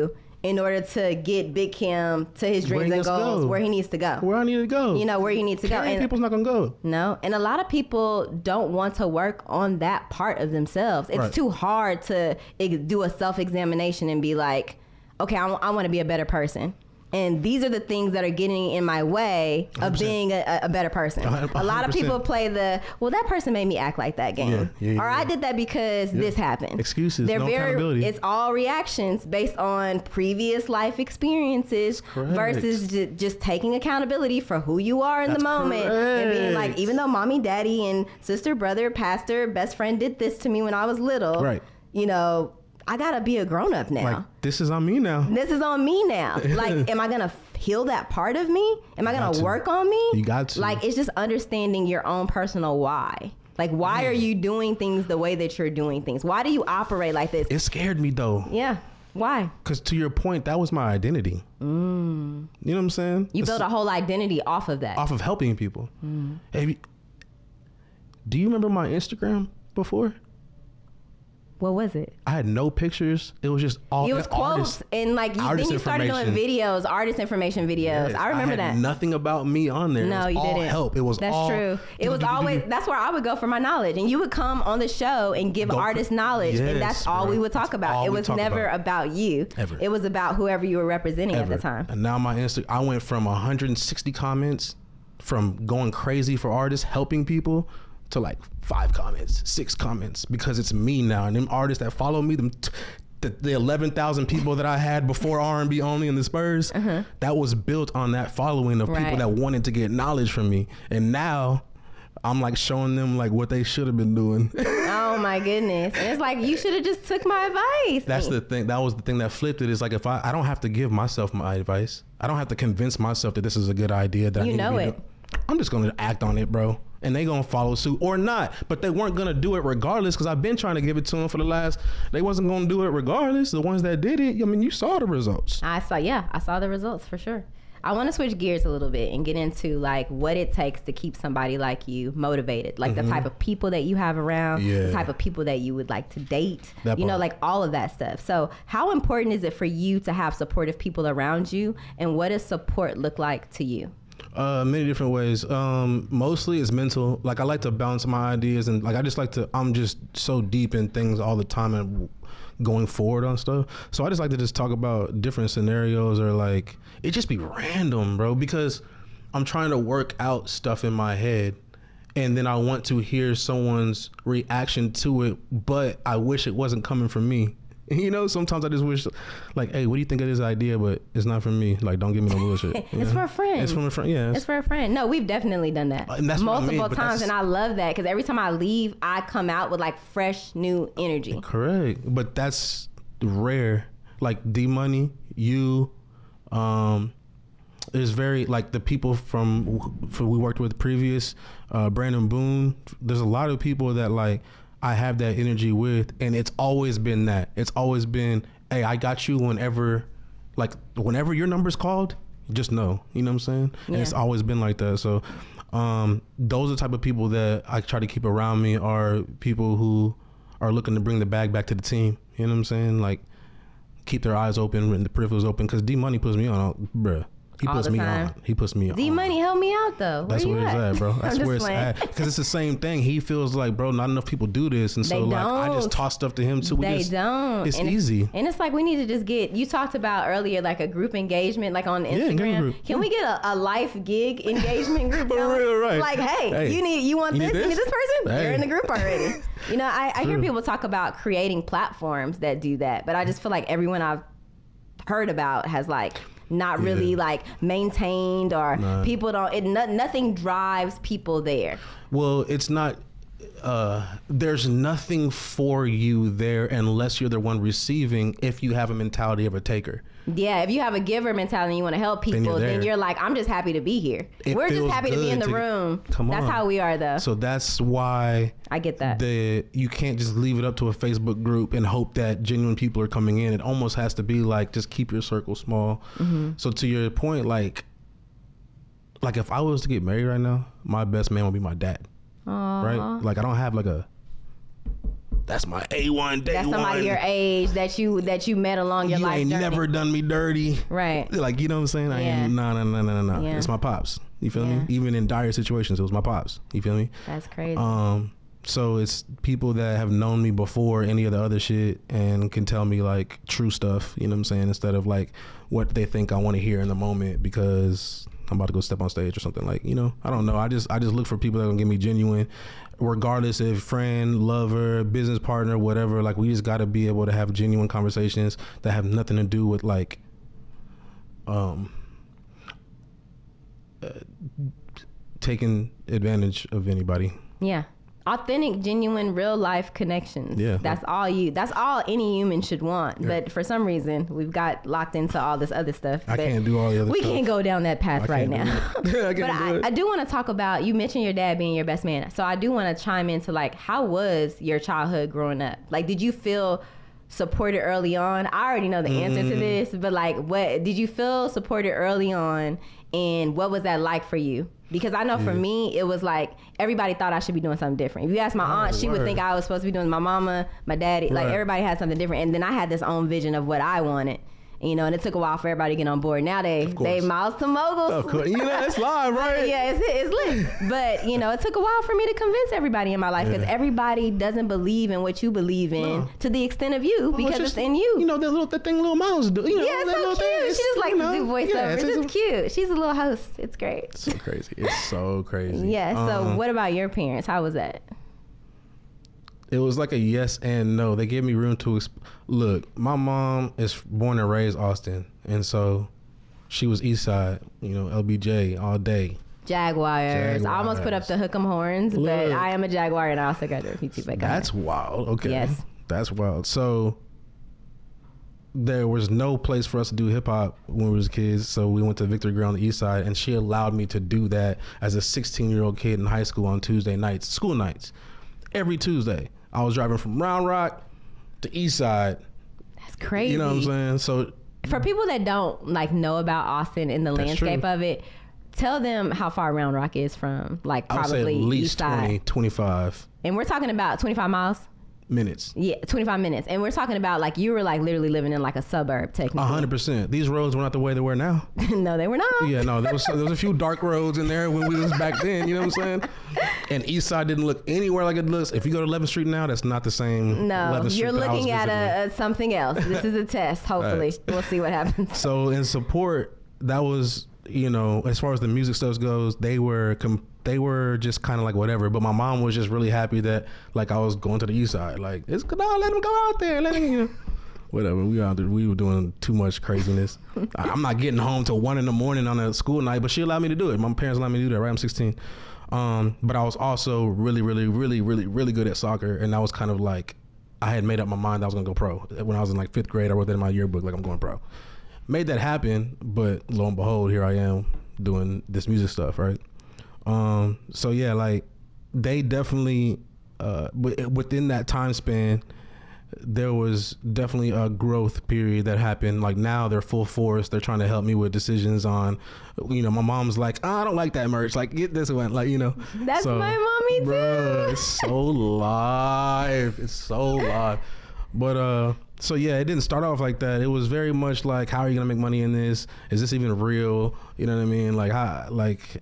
in order to get Big Kim to his Where he dreams and needs to goals, go. where he needs to go. Where I need to go. You know, where you need to go. Carrying And people's not gonna go. no, and a lot of people don't want to work on that part of themselves. It's Right. too hard to ex- do a self-examination and be like, okay, I, want to be a better person. And these are the things that are getting in my way of one hundred percent. being a, a better person. one hundred A lot of people percent. play the, well, that person made me act like that game. Yeah, yeah, yeah, or I yeah. did that because this happened. Excuses, They're no very, accountability. it's all reactions based on previous life experiences Correct. versus j- just taking accountability for who you are in That's the moment. And being like, correct. even though mommy, daddy, and sister, brother, pastor, best friend did this to me when I was little, Right. you know, I gotta be a grown up now. Like, this is on me now. This is on me now. Like, am I gonna heal that part of me? Am I got gonna to. work on me? You got to. Like, it's just understanding your own personal why. Like, why are you doing things the way that you're doing things? Why do you operate like this? It scared me though. Yeah. Why? Because to your point, that was my identity. Mm. You know what I'm saying? You It's build a whole identity off of that. off of helping people. Mm. Have you, do you remember my Instagram before? What was it? I had no pictures. It was just all It was quotes artists. and like you, then artist you started doing information. videos, artist information videos. Yes, I remember had that. Nothing about me on there. No, it was you all didn't. help. It was That's all true. It was always that's where I would go for my knowledge, and you would come on the show and give Go for- artist knowledge, and that's Yes, all bro. we would talk That's about. all It we was talk never about. about you. Ever. It was about whoever you were representing Ever. at the time. And now my Insta, I went from one hundred sixty comments from going crazy for artists, helping people, to like five comments, six comments, because it's me now. And them artists that follow me, them t- the, the eleven thousand people that I had before R and B only in the Spurs, Uh-huh. that was built on that following of Right. people that wanted to get knowledge from me. And now I'm like showing them like what they should have been doing. Oh my goodness! And it's like you should have just took my advice. That's the thing. That was the thing that flipped it. Is like if I, I don't have to give myself my advice. I don't have to convince myself that this is a good idea. That I You need know to be it. doing. I'm just gonna act on it, bro. And they gonna follow suit or not. But they weren't gonna do it regardless, because I've been trying to give it to them for the last. They wasn't gonna do it regardless. The ones that did it, I mean, you saw the results. I saw, yeah, I saw the results for sure. I want to switch gears a little bit and get into like what it takes to keep somebody like you motivated, like the type of people that you have around, Yeah. the type of people that you would like to date, That you know, part. like all of that stuff. So how important is it for you to have supportive people around you, and what does support look like to you? Uh, many different ways. Um, mostly it's mental. Like I like to bounce my ideas, and like I just like to. I'm just so deep in things all the time and going forward on stuff. So I just like to just talk about different scenarios, or like it just be random, bro. Because I'm trying to work out stuff in my head, and then I want to hear someone's reaction to it, but I wish it wasn't coming from me. You know, sometimes I just wish, like, hey, what do you think of this idea? But it's not from me. Like, don't give me no bullshit. you It's know? for a friend. It's from a friend. Yeah. It's for a friend. No, we've definitely done that And that's what I multiple mean, but times, that's- and I love that because every time I leave, I come out with like fresh new energy. Correct, but that's rare. Like D Money, you, um, is very like the people from, from we worked with previous, uh, Brandon Boone. There's a lot of people that like I have that energy with, and it's always been that. It's always been, hey, I got you whenever, like whenever your number's called, just know. You know what I'm saying? And it's Yeah. always been like that. So, um, those are the type of people that I try to keep around me, are people who are looking to bring the bag back to the team. You know what I'm saying? Like, keep their eyes open and the peripherals open, because D Money puts me on, bruh. He All puts the me time. on. He puts me on. D Money, help me out though. That's where, where you it's at, bro. I'm That's just where it's playing. at. Because it's the same thing. He feels like, bro, not enough people do this, and so They like I just don't. toss stuff to him too. We They just, don't. It's and easy. and it's like we need to just get. You talked about earlier, like a group engagement, like on engagement Instagram. group. Can we get a, a life gig engagement group? For going? real, right. Like, hey, Hey, you need, you want you need this? You need this? this person? Hey. You're in the group already. You know, I, I hear True. people talk about creating platforms that do that, but I just feel like everyone I've heard about has like not really Yeah. like maintained, or Nah. people don't. It no, nothing drives people there. Well, it's not. Uh, there's nothing for you there unless you're the one receiving. If you have a mentality of a taker, Yeah, if you have a giver mentality and you want to help people, Then you're then there. you're like, I'm just happy to be here. It We're just feels happy to be in good the to- room. Come That's on. how we are, though. so that's why I get that. the you can't just leave it up to a Facebook group and hope that genuine people are coming in. It almost has to be like, just keep your circle small. Mm-hmm. So to your point, like, like if I was to get married right now, my best man would be my dad. Aw. Right? Like I don't have like a that's my A one day That's somebody one. your age that you that you met along your you life ain't journey. never done me dirty. Right. Like, you know what I'm saying? I Yeah. ain't, no, no, no, no, no, no. Yeah. It's my pops. You feel Yeah. me? Even in dire situations, it was my pops. You feel me? That's crazy. Um, so it's people that have known me before any of the other shit and can tell me like true stuff, you know what I'm saying? Instead of like what they think I want to hear in the moment because I'm about to go step on stage or something. Like, you know, I don't know. I just, I just look for people that are gonna give me genuine, regardless if friend, lover, business partner, whatever. Like, we just got to be able to have genuine conversations that have nothing to do with like, um, uh, taking advantage of anybody. Yeah. Authentic, genuine, real life connections. Yeah. That's all you, that's all any human should want. Yeah. But for some reason, we've got locked into all this other stuff. I can't do all the other we stuff. We can't go down that path I right now. I can't but I, I do want to talk about, you mentioned your dad being your best man. So I do want to chime into like, how was your childhood growing up? Like, did you feel supported early on? I already know the answer mm. to this, but like, what did you feel supported early on? And what was that like for you? Because I know yeah. for me, it was like everybody thought I should be doing something different. If you ask my aunt, oh, she word. would think I was supposed to be doing my mama, my daddy. Right. Like everybody had something different. And then I had this own vision of what I wanted. You know, and it took a while for everybody to get on board. Now they they miles to moguls. Of course. You know, it's live, right? Yeah, it's, it's lit. But, you know, it took a while for me to convince everybody in my life because yeah. everybody doesn't believe in what you believe in no. to the extent of you well, because it's, just, it's in you. You know, that little that thing little Miles do. You know, yeah, it's so cute. Thing, it's, she just likes to do voiceovers. Yeah, it's, it's, it's cute. She's a little host. It's great. It's so crazy. It's so crazy. Yeah, so um, what about your parents? How was that? It was like a yes and no. They gave me room to exp- look. My mom is born and raised Austin, and so she was East Side. You know, L B J all day. Jaguars. Jaguars. I almost put up the hook 'em horns, look, but I am a Jaguar, and I also got the P T back. That's wild. Okay. Yes. That's wild. So there was no place for us to do hip hop when we was kids, so we went to Victory Grill on the East Side, and she allowed me to do that as a sixteen year old kid in high school on Tuesday nights, school nights, every Tuesday. I was driving from Round Rock to East Side. That's crazy. You know what I'm saying? So for people that don't like know about Austin and the landscape true. of it, tell them how far Round Rock is from like probably I would say at least East Side. twenty, twenty-five. And we're talking about twenty-five miles? Minutes. Yeah, twenty-five minutes. And we're talking about like you were like literally living in like a suburb technically. one hundred percent. These roads were not the way they were now. No, they were not. Yeah, no, there was, there was a few dark roads in there when we was back then, you know what I'm saying? And East Side didn't look anywhere like it looks. If you go to eleventh Street now, that's not the same. No, eleventh Street you're that looking I was at a, a something else. This is a test. Hopefully. Right. We'll see what happens. So in support, that was, you know, as far as the music stuff goes, they were com- they were just kind of like whatever. But my mom was just really happy that like I was going to the East Side. Like, it's good. No, let him go out there. Let him, you know, whatever. We out there, we were doing too much craziness. I'm not getting home till one in the morning on a school night, but she allowed me to do it. My parents allowed me to do that. Right, I'm sixteen. Um, but I was also really, really, really, really, really good at soccer, and that was kind of like I had made up my mind that I was gonna go pro. When I was in like fifth grade, I wrote that in my yearbook, like I'm going pro. Made that happen, but lo and behold, here I am doing this music stuff, right? Um, so yeah, like they definitely uh, within that time span, there was definitely a growth period that happened. Like now they're full force. They're trying to help me with decisions on, you know, my mom's like, oh, I don't like that merch. Like get this one, like, you know. That's so, my mommy too. Bruh, it's so live. It's so live. But uh, so yeah, it didn't start off like that. It was very much like, how are you gonna make money in this? Is this even real? You know what I mean? Like, how, like.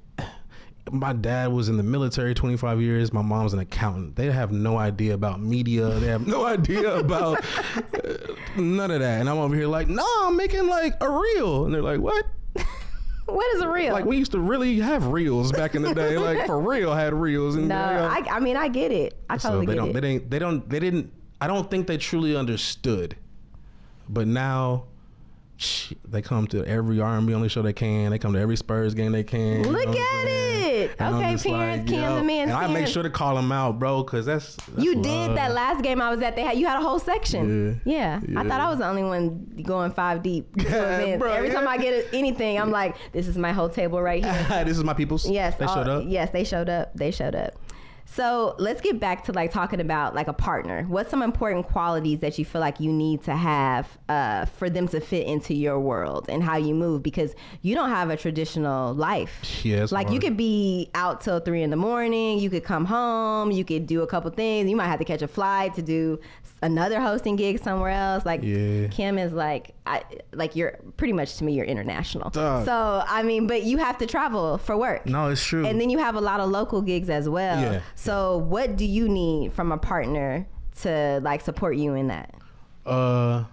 My dad was in the military twenty-five years. My mom's an accountant. They have no idea about media. They have no idea about uh, none of that. And I'm over here like, no, I'm making like a reel. And they're like, what? What is a reel? Like we used to really have reels back in the day. Like for real had reels. And no, I, I mean, I get it. I so totally they get don't, it. They didn't, they don't, they didn't, I don't think they truly understood. But now, they come to every R and B only show they can. They come to every Spurs game they can. Look you know at it. And okay, parents, like, Cam yo, the man's And I make sure to call them out, bro, because that's, that's you love. did that last game I was at. They had you had a whole section. Yeah, yeah. yeah. I thought I was the only one going five deep. Yeah, bro, Every yeah. time I get anything, I'm like, this is my whole table right here. This is my people's. Yes, they all, showed up. Yes, they showed up. They showed up. So let's get back to like talking about like a partner. What's some important qualities that you feel like you need to have uh, for them to fit into your world and how you move? Because you don't have a traditional life. Yeah, like hard. You could be out till three in the morning. You could come home. You could do a couple things. You might have to catch a flight to do another hosting gig somewhere else. Like yeah. Kim is like, I, like you're pretty much to me, you're international. Dog. So I mean, but you have to travel for work. No, it's true. And then you have a lot of local gigs as well. Yeah. So what do you need from a partner to like support you in that? Uh,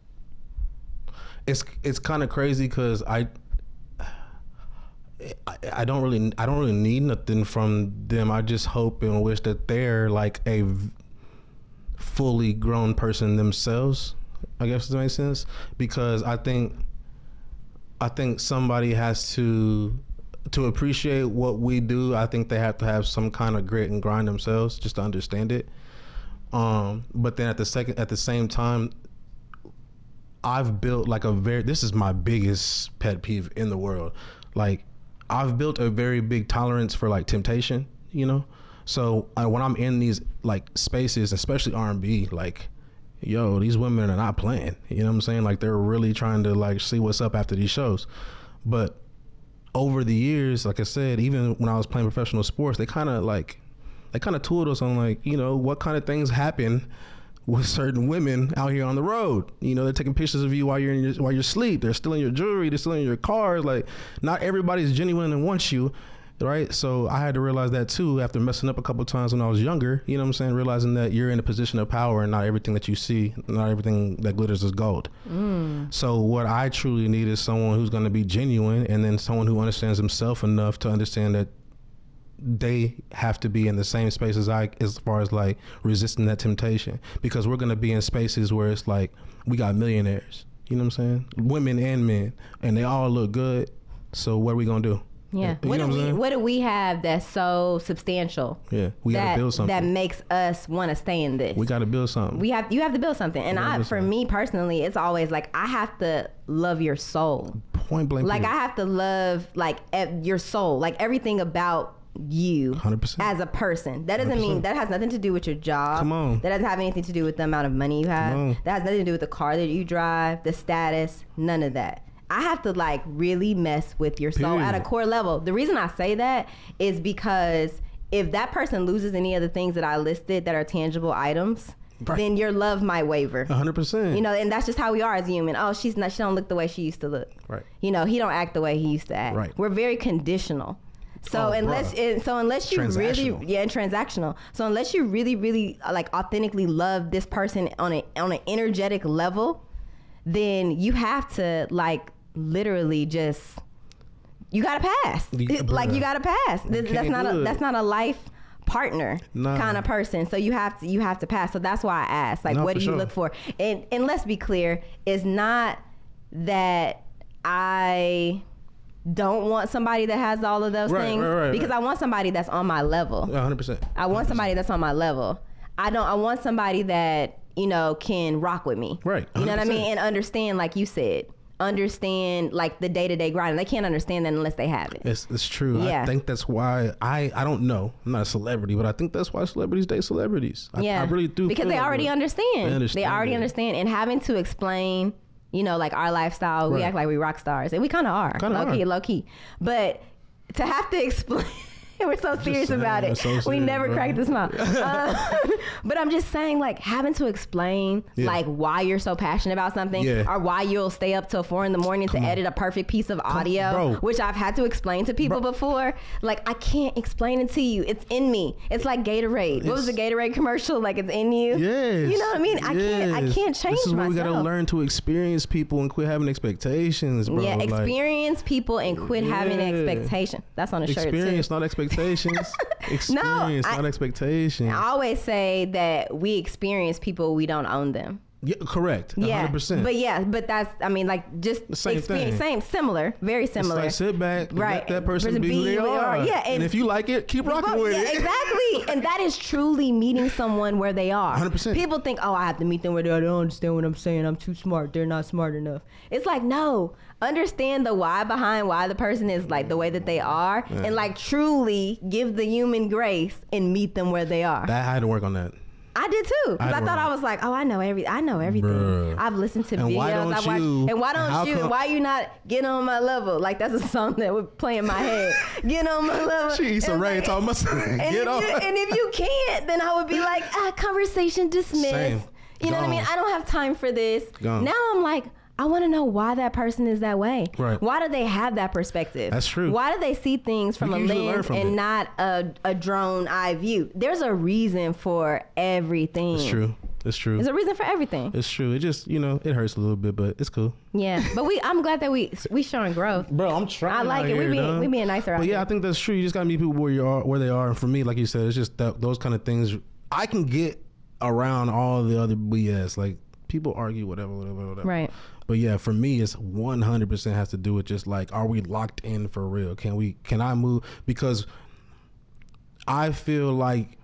it's it's kind of crazy because I, I I don't really I don't really need nothing from them. I just hope and wish that they're like a fully grown person themselves. I guess that makes sense, because I think I think somebody has to. To appreciate what we do, I think they have to have some kind of grit and grind themselves just to understand it. Um, but then at the second, at the same time, I've built like a very. This is my biggest pet peeve in the world. Like, I've built a very big tolerance for like temptation. You know, so uh, when I'm in these like spaces, especially R and B, like, yo, these women are not playing. You know what I'm saying? Like, they're really trying to like see what's up after these shows, but. Over the years, like I said, even when I was playing professional sports, they kind of like, they kind of tooled us on like, you know, what kind of things happen with certain women out here on the road. You know, they're taking pictures of you while you're in your, while you're asleep. They're stealing your jewelry. They're stealing your cars. Like, not everybody's genuine and wants you, right? So I had to realize that too after messing up a couple of times when I was younger. You know what I'm saying? Realizing that you're in a position of power and not everything that you see, not everything that glitters is gold. Mm. So what I truly need is someone who's going to be genuine, and then someone who understands himself enough to understand that they have to be in the same space as I, as far as like resisting that temptation, because we're going to be in spaces where it's like we got millionaires, you know what I'm saying? Women and men, and they all look good. So what are we going to do? Yeah. You what know do what I'm we saying? what do we have that's so substantial? Yeah, we got that, to build something. that makes us want to stay in this. We got to build something. We have you have to build something. And I build for something. me personally, it's always like I have to love your soul. Point blank. Like period. I have to love like ev- your soul, like everything about you one hundred percent. as a person. That doesn't one hundred mean percent. that has nothing to do with your job. Come on. That doesn't have anything to do with the amount of money you have. Come on. That has nothing to do with the car that you drive, the status, none of that. I have to like really mess with your soul Period. at a core level. The reason I say that is because if that person loses any of the things that I listed that are tangible items, Right. then your love might waver. one hundred percent. You know, and that's just how we are as human. Oh, she's not. She don't look the way she used to look. Right. You know, he don't act the way he used to act. Right. We're very conditional. So Oh, unless, bruh. it, so unless you really, Transactional. yeah, and transactional. So unless you really, really uh, like authentically love this person on a on an energetic level, then you have to like literally just you gotta pass. Yeah, It- like bruh. you gotta pass. This, that's can't not do a it. that's not a life partner Nah. kind of person. So you have to you have to pass. So that's why I asked, like, No, what for do you sure. look for? And and let's be clear, it's not that I don't want somebody that has all of those Right, things right, right, because right. I want somebody that's on my level. one hundred percent. I want somebody that's on my level. I don't. I want somebody that you know can rock with me. Right, You know what I one hundred percent. mean, and understand, like you said, understand like the day to day grind. They can't understand that unless they have it. It's, it's true. Yeah. I think that's why I, I don't know. I'm not a celebrity, but I think that's why celebrities date celebrities. I, Yeah, I really do. because feel they that already way. understand. They understand They already it. understand, and having to explain, you know, like our lifestyle, we Right. act like we rock stars, and we kind of are, Kinda low key, are. low key. But to have to explain. We're so serious saying, about it. so we serious, never bro. crack the smile. uh, but I'm just saying, like, having to explain, Yeah. like, why you're so passionate about something, Yeah. or why you'll stay up till four in the morning to Come on. edit a perfect piece of audio, bro. which I've had to explain to people Bro. before. Like, I can't explain it to you. It's in me. It's like Gatorade. What was the It's- Gatorade commercial? Like, it's in you. Yes. You know what I mean? I can't. I yes. can't change This is where we myself. gotta learn to experience people and quit having expectations, bro. Yeah, Like, experience people and quit having Yeah. expectation. That's on the shirt experience, too. not expectations. Experience, I- not expectations. I always say that we experience people, we don't own them. Yeah, correct. Yeah, one hundred percent. but yeah, but that's I mean, like just The same experience, thing. same, similar, very similar. It's like sit back, and Right. let that person Person be be who they who they are. are. Yeah, and, and- if you like it, keep rocking Well, with yeah, it. exactly. And that is truly meeting someone where they are. one hundred percent. People think, oh, I have to meet them where they are. They don't understand what I'm saying. I'm too smart. They're not smart enough. It's like, no. Understand the why behind why the person is like the way that they are. Yeah. And like truly give the human grace and meet them where they are. That I had to work on that. I did too. Because I I, had thought to- I was like, oh, I know every, I know everything. Bruh. I've listened to And videos. why don't I watch, you- and why don't how you? come- Why you not get on my level? Like that's a song that would play in my head. Get on my level. She Issa And Rae like- talking about and, get if on. you, and if you can't, then I would be like, ah, conversation dismissed. Same. You know what I mean? Gone. I don't have time for this. Gone. Now I'm like, I want to know why that person is that way. Right. Why do they have that perspective? That's true. Why do they see things from You a can usually learn lens from and it. not a, a drone eye view? There's a reason for everything. It's true. It's true. There's a reason for everything. It's true. It just, you know, it hurts a little bit, but it's cool. Yeah, but we. I'm glad that we we showing growth. Bro, I'm trying. I like out it. We here, being dog. we being nicer. out But yeah, here. I think that's true. You just gotta meet people where you are, where they are. And for me, like you said, it's just that, those kind of things. I can get around all the other B S. Like people argue, whatever, whatever, whatever. Right. But yeah, for me, it's one hundred percent has to do with just like, are we locked in for real? Can we? Can I move? Because I feel like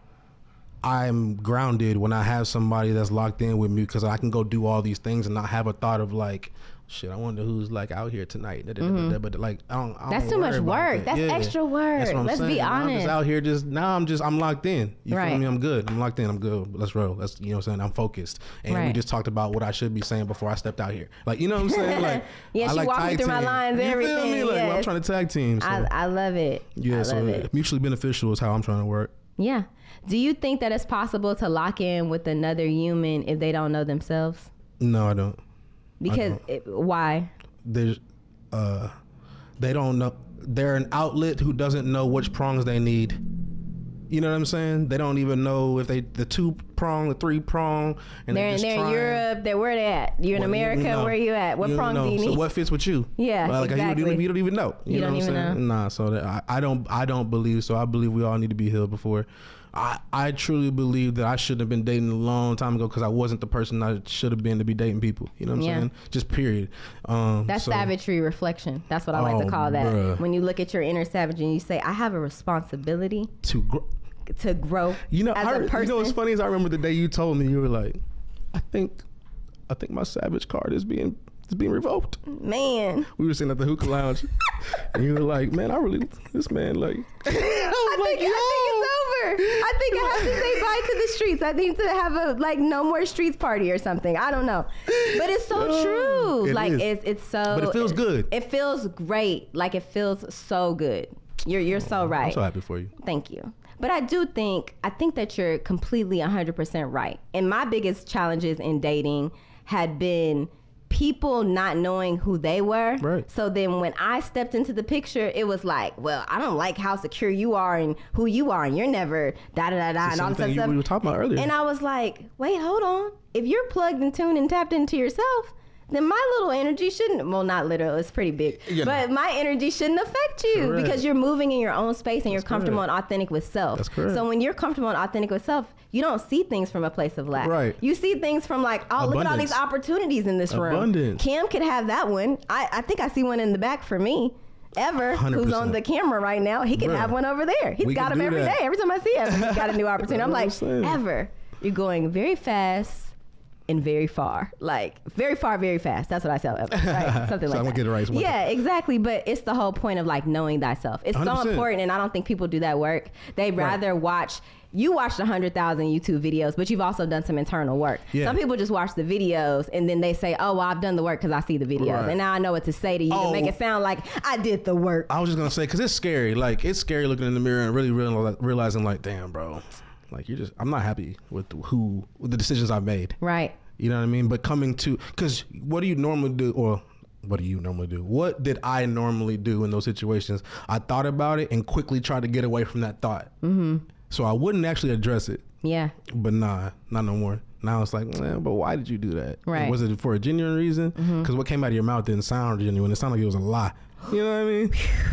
I'm grounded when I have somebody that's locked in with me, because I can go do all these things and not have a thought of like, shit, I wonder who's like out here tonight. Da, da, da, da, da. But like, I don't. I Mm-hmm. That's don't too much worry about work. that. That's Yeah. extra work. That's what I'm Let's be saying. Now I'm honest. just out here. Just now, I'm just I'm locked in. You Right. feel me? I'm good. I'm locked in. I'm good. Let's roll. Let's, you know what I'm saying. I'm focused. And we Right. just talked about what I should be saying before I stepped out here. Like, you know what I'm saying? Like, Yeah, I she like walked me tag through my team. lines, You feel me? everything, Like, well, I'm yes. trying to tag team. So. I I love it. yeah. I So love it. mutually beneficial is how I'm trying to work. Yeah. Do you think that it's possible to lock in with another human if they don't know themselves? No, I don't. Because don't. it, why? There's uh they don't know, they're an outlet who doesn't know which prongs they need. You know what I'm saying? They don't even know if they the two prong, the three prong, and They're, they're just they're in trying. Europe. They're where they at? You're in Well, you America. don't know. Where you at? What You don't prong do you know. need? So what fits with you? Yeah, like, You, don't exactly. even, you don't even know. You, You know don't what I'm even saying? Nah. So that, I, I don't. I don't believe. So I believe we all need to be healed before. I, I truly believe that I shouldn't have been dating a long time ago because I wasn't the person I should have been to be dating people. You know what I'm Yeah. saying? Just period. Um, That's so, savagery reflection. That's what I like Oh, to call that. bruh. When you look at your inner savage and you say, I have a responsibility to grow. to grow You know, as I, a person. you know what's funny is I remember the day you told me, you were like, I think, I think my savage card is being is being revoked. Man. We were sitting at the hookah lounge, and you were like, man, I really, this man, like, I was I like, think, yo. I think it's over. I think I have to say bye to the streets. I think to have a like no more streets party or something. I don't know, but it's so true. It like is. it's it's so. But it feels good. It feels great. Like it feels so good. You're you're so right. I'm so happy for you. Thank you. But I do think, I think that you're completely one hundred percent right. And my biggest challenges in dating had been people not knowing who they were. Right. So then when I stepped into the picture, it was like, well, I don't like how secure you are and who you are, and you're never da da da da and all Same this other thing you, stuff. we were talking about earlier. And I was like, wait, hold on. If you're plugged and tuned and tapped into yourself, then my little energy shouldn't, well, not literal, it's pretty big, You know. but my energy shouldn't affect you Correct. because you're moving in your own space and you're That's comfortable correct. and authentic with self. That's correct. So when you're comfortable and authentic with self, you don't see things from a place of lack. Right. You see things from like, oh, look at all these Abundance. opportunities in this room. Abundance. Cam could have that one. I, I think I see one in the back for me. Ever, one hundred who's percent. on the camera right now, he can Bruh. have one over there. He's We got can them do every day. that. Every time I see him, he's got a new opportunity. I'm like, That's what I'm saying. Ever, you're going very fast and very far. Like, very far, very fast. That's what I tell Ever. Right? Something So like I'm gonna that. get it right. One Yeah, exactly. But it's the whole point of like knowing thyself. It's one hundred so percent. important, and I don't think people do that work. They rather watch. You watched one hundred thousand YouTube videos, but you've also done some internal work. Yeah. Some people just watch the videos and then they say, oh, well, I've done the work because I see the videos. Right. And now I know what to say to you Oh. to make it sound like I did the work. I was just gonna say, cause it's scary. Like it's scary looking in the mirror and really real, realizing, like, damn, bro, like you're just. I'm not happy with who with the decisions I've made. Right. You know what I mean? But coming to, cause what do you normally do, or what do you normally do? What did I normally do in those situations? I thought about it and quickly tried to get away from that thought. Mm-hmm. So I wouldn't actually address it. Yeah. But nah, not no more. Now it's like, eh, but why did you do that? Right. Was it for a genuine reason? Because what came out of your mouth didn't sound genuine. It sounded like it was a lie. You know what I mean?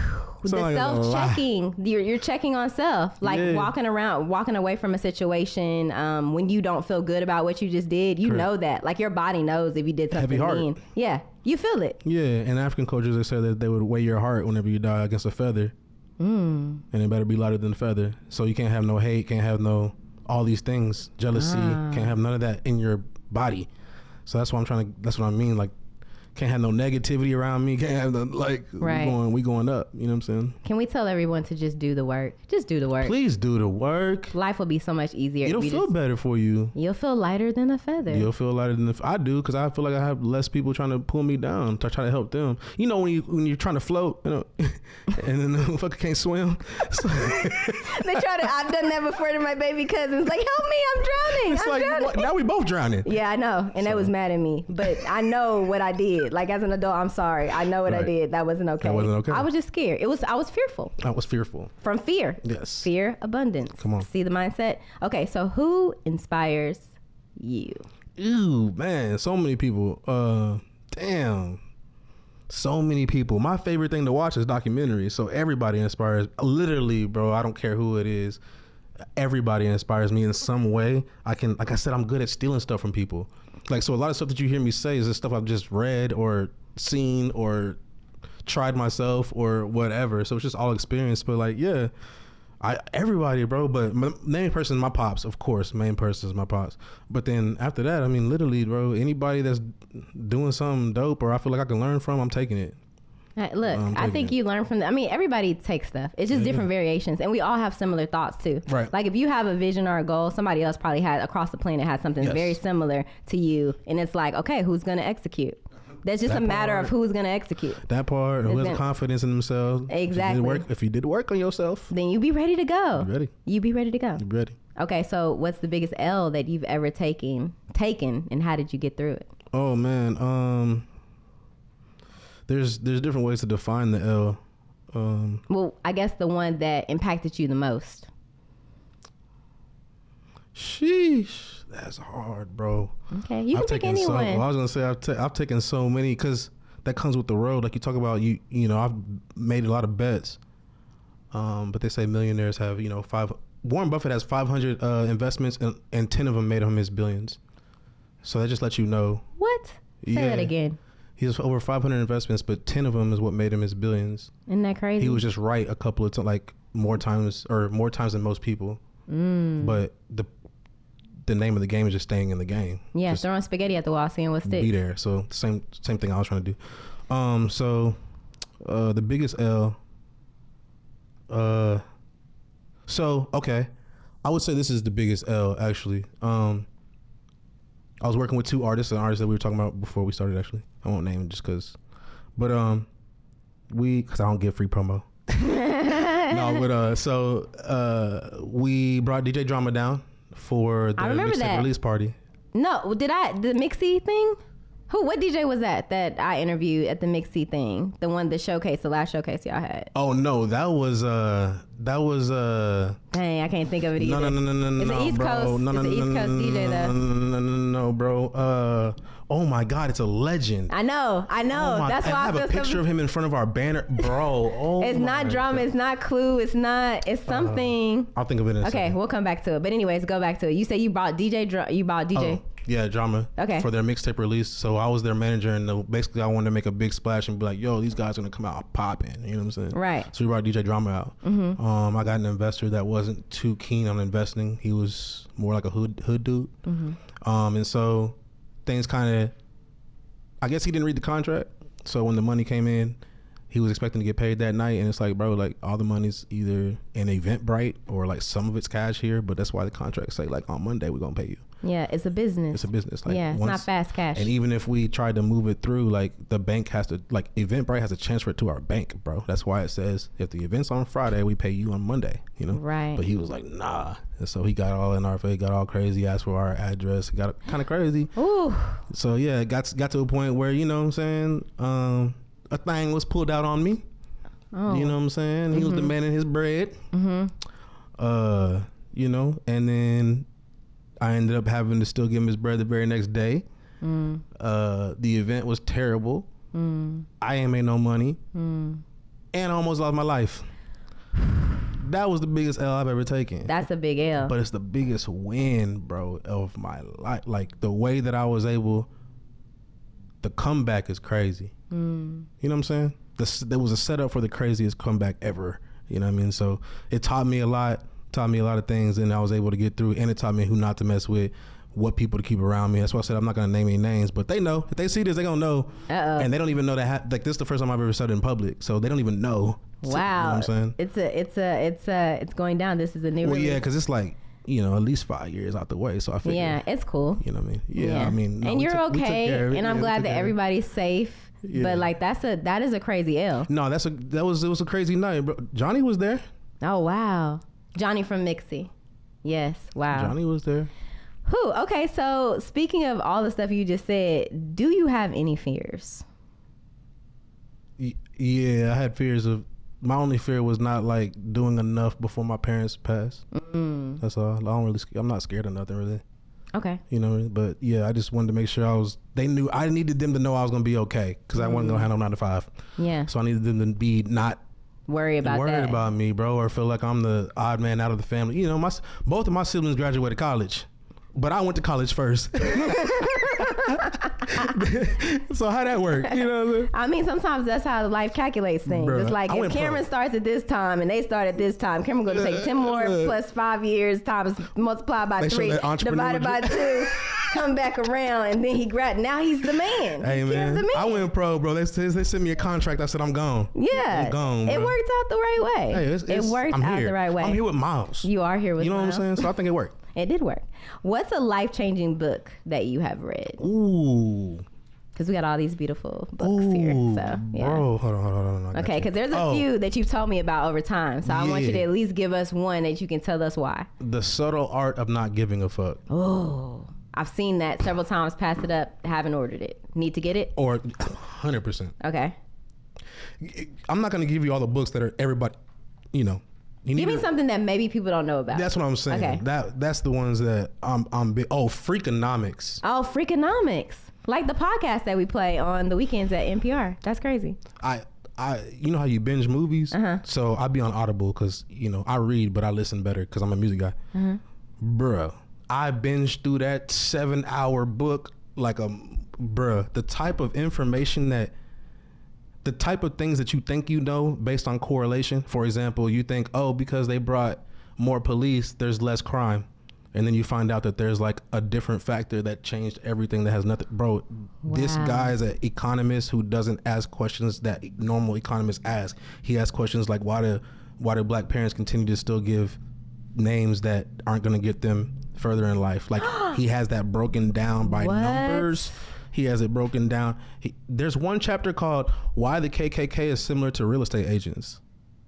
the Sound like a lie. self-checking. You're, you're checking on self. Like Yeah. walking around, walking away from a situation um, when you don't feel good about what you just did. You Correct. know that. Like your body knows if you did something Heavy heart. mean. Yeah, you feel it. Yeah, in African cultures, they say that they would weigh your heart whenever you die against a feather. Mm. And it better be lighter than a feather. So you can't have no hate, can't have no, all these things, jealousy, Ah. can't have none of that in your body. So that's what I'm trying to, that's what I mean. Like, can't have no negativity around me. Can't have the, like, Right. we going, we going up. You know what I'm saying? Can we tell everyone to just do the work? Just do the work. Please do the work. Life will be so much easier. if It'll we feel just- better for you. You'll feel lighter than a feather. You'll feel lighter than if I do, because I feel like I have less people trying to pull me down to try to help them. You know when you when you're trying to float, you know, and then the motherfucker can't swim. So, They try to. I've done that before to my baby cousins. Like, help me! I'm drowning. it's I'm like drowning. what, now we both drowning. Yeah, I know, and they was mad at me. But I know what I did. Like as an adult, I'm sorry. I know what I Right. did. That wasn't okay. That wasn't okay. I was just scared. It was. I was fearful I was fearful. from fear. Yes. Fear, abundance. Come on. See the mindset. Okay, so who inspires you? Ew, man, so many people. Uh, damn, so many people. My favorite thing to watch is documentaries. So everybody inspires. Literally, bro. I don't care who it is. Everybody inspires me in some way. I can, like I said, I'm good at stealing stuff from people. Like, so a lot of stuff that you hear me say is the stuff I've just read or seen or tried myself or whatever. So it's just all experience. But like, yeah, I everybody, bro. But my main person is my pops, of course. Main person is my pops. But then after that, I mean, literally, bro. Anybody that's doing something dope or I feel like I can learn from, I'm taking it. Uh, Look, I'm I taking think it. you learn from the, I mean, everybody takes stuff. It's just Yeah. different variations. And we all have similar thoughts too. Right. Like if you have a vision or a goal, somebody else probably had across the planet has something Yes. very similar to you. And it's like, okay, who's going to execute? That's just That a matter part. of who's going to execute. That part, who has Isn't- confidence in themselves. Exactly. If you, did work, if you did work on yourself, Then you be ready to go. you ready. You be ready to go. You ready. Okay, so what's the biggest L that you've ever taken, taken, and how did you get through it? Oh man, um, there's there's different ways to define the L. Um, Well, I guess the one that impacted you the most. sheesh, that's hard, bro. Okay, you can I've pick taken so. anyone. Well, I was gonna say I've, ta- I've taken so many because that comes with the road. Like you talk about, you you know, I've made a lot of bets. Um, but they say millionaires have, you know, five. Warren Buffett has five hundred uh, investments, and, and ten of them made him his billions. So that just lets you know. What? Say Yeah. that again. He has over five hundred investments, but ten of them is what made him his billions. Isn't that crazy? He was just right a couple of times, like more times or more times than most people. Mm. But the the name of the game is just staying in the game. Yeah, Just throwing spaghetti at the wall, seeing what sticks. be there. So same same thing I was trying to do. Um, so uh, the biggest L. Uh, so okay, I would say this is the biggest L actually. Um, I was working with two artists, an artist that we were talking about before we started. Actually, I won't name it just because, but um, we because I don't give free promo. No, but uh, so uh, we brought D J Drama down for the I remember mixtape that. release party. No, did I the Mixie thing? Who? What D J was that that I interviewed at the Mixie thing? The one that showcased the last showcase y'all had. Oh no, that was uh, that was uh. Dang, I can't think of it No, either. no, no, no, no, It's no, an East bro. Coast- No, no, it's an no, East no, Coast D J no, though. no, no, no, no, no, bro. Uh, oh my God, it's a legend. I know, I know. Oh my- That's and why I I have feel a picture so. of him in front of our banner, bro. Oh, It's not my drama. God. It's not Clue. It's not. It's something. I'll think of it in a Okay, second. we'll come back to it. But anyways, go back to it. You say you bought D J. Dr- you bought D J. Oh, yeah, Drama. Okay. For their mixtape release. So I was their manager, and the, basically I wanted to make a big splash and be like, yo, these guys are going to come out popping. You know what I'm saying? Right. So we brought D J Drama out. Mm-hmm. Um, I got an investor that wasn't too keen on investing. He was more like a hood hood dude. Mm-hmm. Um, and so things kind of, I guess he didn't read the contract. So when the money came in, he was expecting to get paid that night, and it's like, bro, like all the money's either in Eventbrite or like some of it's cash here, but that's why the contracts say like on Monday we're gonna pay you. Yeah, it's a business. It's a business. Like yeah, it's once- not fast cash. And even if we tried to move it through, like the bank has to, like Eventbrite has to transfer it to our bank, bro. That's why it says if the event's on Friday, we pay you on Monday. You know. Right. But he was like, nah. And so he got all in our face, got all crazy, asked for our address, got kind of crazy. Ooh. So yeah, it got got to a point where, you know what I'm saying, um, a thing was pulled out on me. Oh. You know what I'm saying? He was demanding his bread. Mm-hmm. Uh, you know, and then I ended up having to still give him his bread the very next day. Mm. Uh, the event was terrible. Mm. I ain't made no money. Mm. and I almost lost my life. That was the biggest L I've ever taken. That's a big L. But it's the biggest win, bro, of my life. Like the way that I was able, the comeback is crazy. Mm. You know what I'm saying? This, there was a setup for the craziest comeback ever. You know what I mean? So it taught me a lot, taught me a lot of things, and I was able to get through. And it taught me who not to mess with, what people to keep around me. That's why I said I'm not gonna name any names, but they know. If they see this, they gonna know. Uh-oh. And they don't even know that. Ha- like this is the first time I've ever said it in public, so they don't even know. Wow. You know what I'm saying? It's a, it's a, it's a, it's going down. This is a new. Well, release. yeah, because it's like, you know, at least five years out the way. So I figured. Yeah, it's cool. You know what I mean? Yeah, yeah. I mean. No, and you're took, okay, and I'm yeah, glad that everybody's safe. Yeah. But like that's a that is a crazy L. No, that's a that was it was a crazy night, bro. Johnny was there. Oh wow, Johnny from Mixie. Yes, wow. Johnny was there. Whew, okay, so speaking of all the stuff you just said, do you have any fears? Y- yeah, I had fears of. My only fear was not like doing enough before my parents passed. Mm. That's all. I don't really. I'm not scared of nothing really. Okay. You know, but yeah, I just wanted to make sure I was. They knew I needed them to know I was gonna be okay because mm. I wasn't gonna have no nine to five. Yeah. So I needed them to be not. Worry about worried that. about me, bro, or feel like I'm the odd man out of the family. You know, my both of my siblings graduated college, but I went to college first. So how that work? You know what I mean? I mean, sometimes that's how life calculates things. Bruh, it's like if Cameron pro. starts at this time and they start at this time, Cameron going to take ten more plus five years times multiplied by they three divided by two. Come back around and then he grad. Now he's the man. Hey he's man, the man. I went pro, bro. They, they sent me a contract. I said I'm gone. Yeah, I'm gone. It bro. worked out the right way. Hey, it's, it's, it worked I'm out here. the right way. I'm here with Miles. You are here with. You know Miles. what I'm saying? So I think it worked. It did work. What's a life-changing book that you have read? Ooh. Because we got all these beautiful books Ooh, here. So, yeah. Bro, hold on, hold on, hold on. Okay, because there's a oh. few that you've told me about over time. So I yeah. want you to at least give us one that you can tell us why. The Subtle Art of Not Giving a Fuck. Oh, I've seen that several times. Pass it up. Haven't ordered it. Need to get it? Or one hundred percent. Okay. I'm not going to give you all the books that are everybody, you know. You give me to, something that maybe people don't know about. That's what I'm saying. Okay. That That's the ones that I'm, I'm big. Oh, Freakonomics. Oh, Freakonomics. Like the podcast that we play on the weekends at N P R. That's crazy. I, I, you know how you binge movies? Uh-huh. So I be on Audible because, you know, I read, but I listen better because I'm a music guy. Uh-huh. Bruh, I binged through that seven hour book like a, bruh, the type of information that, the type of things that you think you know based on correlation. For example, you think, oh, because they brought more police, there's less crime. And then you find out that there's like a different factor that changed everything that has nothing. Bro, wow. This guy is an economist who doesn't ask questions that normal economists ask. He asks questions like, why do, why do black parents continue to still give names that aren't going to get them further in life? Like he has that broken down by what? numbers. He has it broken down. He, there's one chapter called Why the K K K is Similar to Real Estate Agents.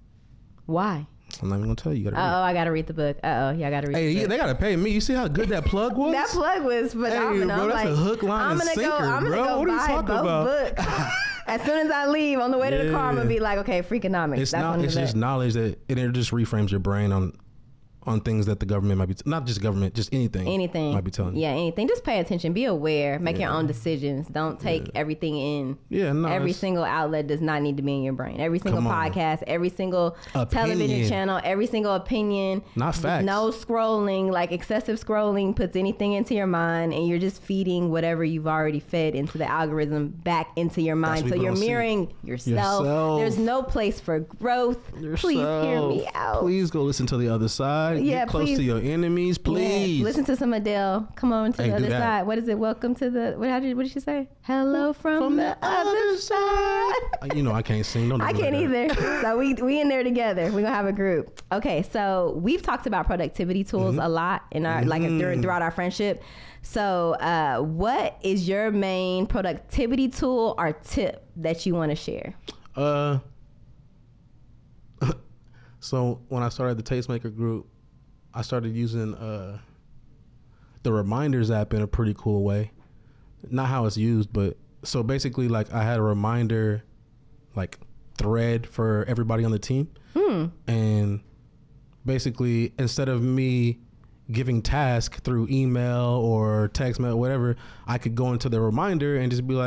Why? I'm not even gonna tell you. you Uh oh, I gotta read the book. Uh oh, yeah, I gotta read. Hey, the book. Yeah, they gotta pay me. You see how good that plug was? That plug was phenomenal. Hey, bro, that's like, a hook, line, I'm and gonna sinker, go, I'm bro. gonna go what are you buy talking both about? books. As soon as I leave on the way to the yeah. car, I'm gonna be like, okay, Freakonomics. It's That's not. It's just knowledge that and it just reframes your brain on. on things that the government might be, t- not just government, just anything. Anything. Might be telling you. Yeah, anything. Just pay attention. Be aware. Make yeah. your own decisions. Don't take yeah. everything in. Yeah, no. Every single outlet does not need to be in your brain. Every single podcast, every single opinion. television channel, every single opinion. Not facts. No scrolling, like excessive scrolling puts anything into your mind and you're just feeding whatever you've already fed into the algorithm back into your mind. So you're mirroring yourself. yourself. There's no place for growth. Yourself. Please hear me out. Please go listen to the other side. Yeah, Get close please. to your enemies, please. Yeah, listen to some Adele. Come on to hey, the other that. side. What is it? Welcome to the. What? How did? What did she say? Hello from, from the, the other side. You know I can't sing. Don't I can't like either. So we we in there together. We're gonna have a group. Okay, so we've talked about productivity tools mm-hmm. a lot in our mm-hmm. like during throughout our friendship. So uh, what is your main productivity tool or tip that you want to share? Uh. So when I started the Tastemaker group, I started using uh, the Reminders app in a pretty cool way. Not how it's used, but so basically like I had a reminder like thread for everybody on the team. Hmm. And basically instead of me giving task through email or text mail, whatever, I could go into the reminder and just be like,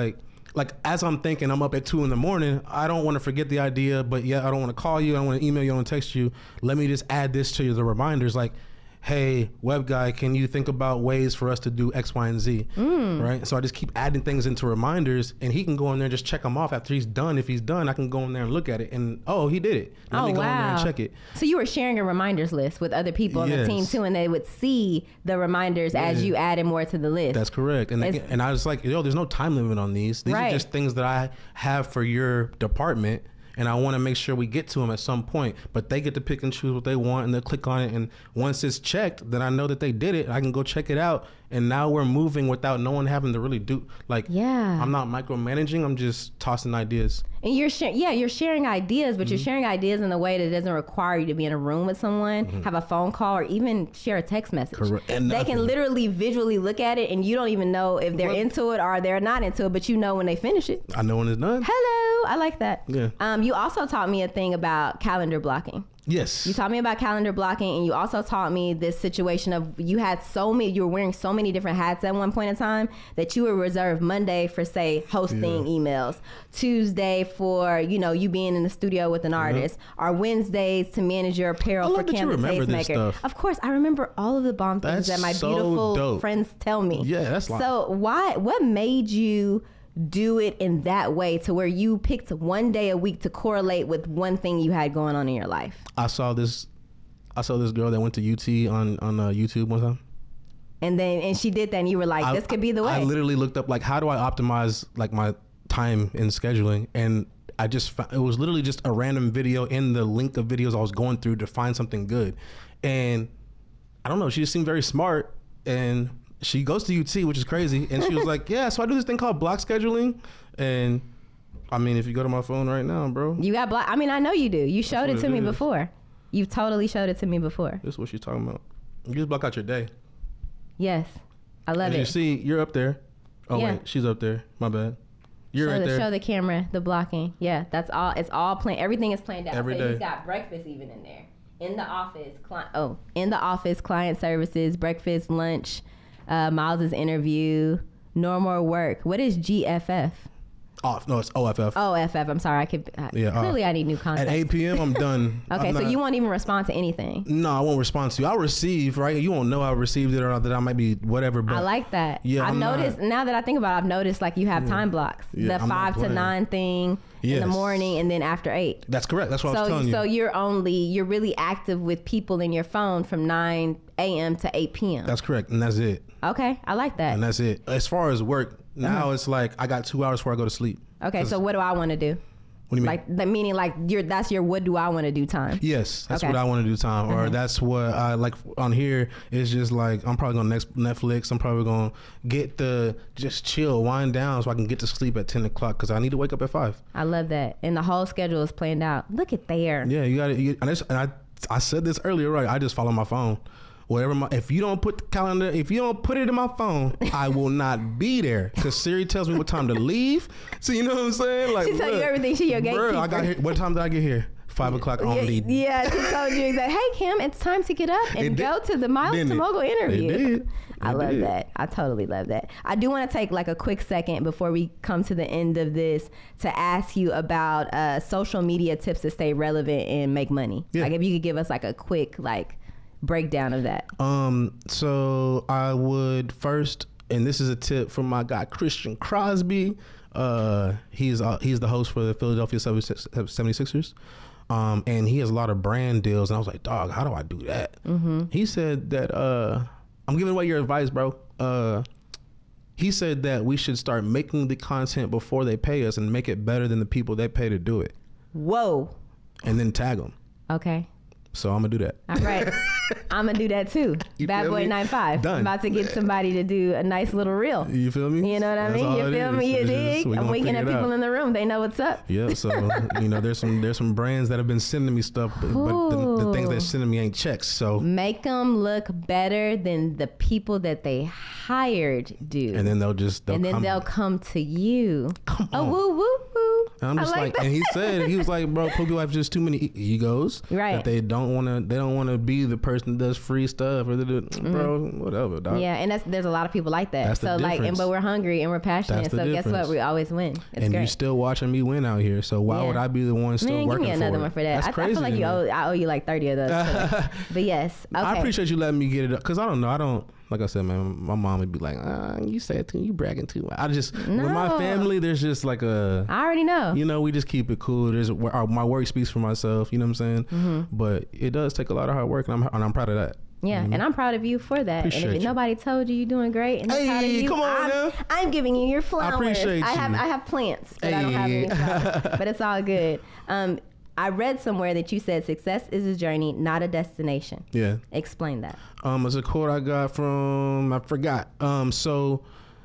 like as I'm thinking, I'm up at two in the morning. I don't want to forget the idea, but yeah, I don't want to call you. I don't want to email you. I don't want to text you. Let me just add this to the reminders. Like, hey, web guy, can you think about ways for us to do X, Y, and Z? Mm. Right. So I just keep adding things into reminders, and he can go in there and just check them off after he's done. If he's done, I can go in there and look at it, and oh, he did it. Let oh, me go wow. in there and check it. So you were sharing a reminders list with other people yes. on the team too, and they would see the reminders yeah. as you added more to the list. That's correct. And they, and I was like, yo, there's no time limit on these. These right. are just things that I have for your department. And I want to make sure we get to them at some point, but they get to pick and choose what they want, and they'll click on it. And once it's checked, then I know that they did it. I can go check it out. And now we're moving without no one having to really do, like, yeah. I'm not micromanaging. I'm just tossing ideas. And you're sharing, yeah, you're sharing ideas, but mm-hmm. you're sharing ideas in a way that doesn't require you to be in a room with someone, mm-hmm. have a phone call, or even share a text message. Correct. And they nothing. can literally visually look at it, and you don't even know if they're what? into it or they're not into it, but you know when they finish it. I know when it's done. Hello, I like that. Yeah. Um, you also taught me a thing about calendar blocking. Yes. You taught me about calendar blocking, and you also taught me this situation of you had so many, you were wearing so many different hats at one point in time that you would reserve Monday for, say, hosting yeah. emails, Tuesday for, you know, you being in the studio with an artist, mm-hmm. or Wednesdays to manage your apparel for Canvas Tastemaker. Of course, I remember all of the bomb things that's that my so beautiful dope. friends tell me. Yeah, that's like. So why, what made you do it in that way to where you picked one day a week to correlate with one thing you had going on in your life? I saw this I saw this girl that went to U T on on uh, YouTube one time, and then and she did that, and you were like, I, this could be the way. I literally looked up like, how do I optimize like my time in scheduling, and I just found, it was literally just a random video in the link of videos I was going through to find something good. And I don't know, she just seemed very smart, and she goes to U T, which is crazy. And she was like, yeah, so I do this thing called block scheduling. And I mean, if you go to my phone right now, bro. You got block. I mean, I know you do. You showed it to it me is. before. You've totally showed it to me before. This is what she's talking about. You just block out your day. Yes. I love As it. you see, you're up there. Oh, yeah. wait, she's up there. My bad. You're show right the, there. Show the camera, the blocking. Yeah, that's all. It's all planned. Everything is planned out. Every so day. He's got breakfast even in there. In the office, cli- oh, in the office, client services, breakfast, lunch, uh, Miles's interview, no more work. What is G F F? Off. No, it's O F F. O F F. I'm sorry. I could. Uh, Yeah, clearly, uh, I need new context. At eight p.m., I'm done. Okay, I'm so not- you won't even respond to anything. No, I won't respond to you. I'll receive, right? You won't know I received it or not, that I might be whatever. But I like that. Yeah, I've I'm noticed, not- now that I think about it, I've noticed like you have time blocks. Yeah, the I'm not five to playing. nine thing in Yes. the morning and then after eight. That's correct. That's what I was So, telling you. so you're only, you're really active with people in your phone from nine a.m. to eight p.m. That's correct. And that's it. Okay, I like that. And that's it. As far as work, now Mhm. it's like I got two hours before I go to sleep. Okay, so what do I want to do? What do you mean? Like, the meaning like you're, that's your what do I want to do time. Yes, that's Okay. what I want to do time. Or Mhm. that's what I like on here. It's just like, I'm probably going to next Netflix. I'm probably going to get the, just chill, wind down so I can get to sleep at ten o'clock because I need to wake up at five. I love that. And the whole schedule is planned out. Look at there. Yeah, you got to, and, it's- and I, I said this earlier, right? I just follow my phone. Whatever my, if you don't put the calendar, if you don't put it in my phone, I will not be there because Siri tells me what time to leave. So you know what I'm saying? Like, She tell you look, everything. She your gatekeeper. Bro, I got here. What time did I get here? Five o'clock on Yeah, the. yeah, she told you exactly. Hey, Kim, it's time to get up and It go did. to the Miles Didn't to it? Mogul interview. It did. I It love did. that. I totally love that. I do want to take like a quick second before we come to the end of this to ask you about uh, social media tips to stay relevant and make money. Yeah. Like if you could give us like a quick like breakdown of that. Um, so I would first, and this is a tip from my guy Christian Crosby. Uh, he's uh, he's the host for the Philadelphia seventy-sixers. Um, and he has a lot of brand deals, and I was like, dog, how do I do that? Mm-hmm. He said that uh, I'm giving away your advice, bro. Uh, he said that we should start making the content before they pay us and make it better than the people they pay to do it, Whoa. and then tag them. Okay. So I'm gonna do that. All right. I'm going to do that too. You Bad feel Boy me? ninety-five. Done. I'm about to get somebody to do a nice little reel. You feel me? You know what I That's mean? all You it feel is. me? You It's just- dig? we I'm gonna winking at figure it people out. in the room. They know what's up. Yeah, so you know, there's some there's some brands that have been sending me stuff, but, but the, the things they're sending me ain't checks. So Make them look better than the people that they hired do. and then they'll just they'll and then come, they'll come to you. Come Oh, on. woo, woo, woo. And I'm just I like, like and he said, he was like, bro, people have just too many e- egos. Right. That they don't want to, they don't want to be the person that does free stuff or they do, Mm-hmm. bro, whatever, dog. Yeah, and that's there's a lot of people like that. That's the so like, and difference. but we're hungry and we're passionate. That's the So guess difference. what? We always win. It's And great. you still watching me win out here. So why Yeah. would I be the one still Man, give working me another for it? one for that. That's I, crazy I feel like to you me. owe I owe you like thirty of those. So. But yes, okay. I appreciate you letting me get it up because I don't know. I don't like I said, man. My mom would be like, ah, "You said too, you bragging too." I just with my No. family, there's just like a, I already know. you know, we just keep it cool. There's our, my work speaks for myself. You know what I'm saying? Mm-hmm. But it does take a lot of hard work, and I'm and I'm proud of that. Yeah, and I'm proud of you for that. Appreciate and if you. nobody told you you're doing great, and they're proud of Hey, you, come on I'm, now. I'm giving you your flowers. appreciate I have you. I have plants, but I don't have Hey. any flowers. But it's all good. Um, I read somewhere that you said success is a journey, not a destination. Yeah. Explain that. Um, it's a quote I got from I forgot. Um, so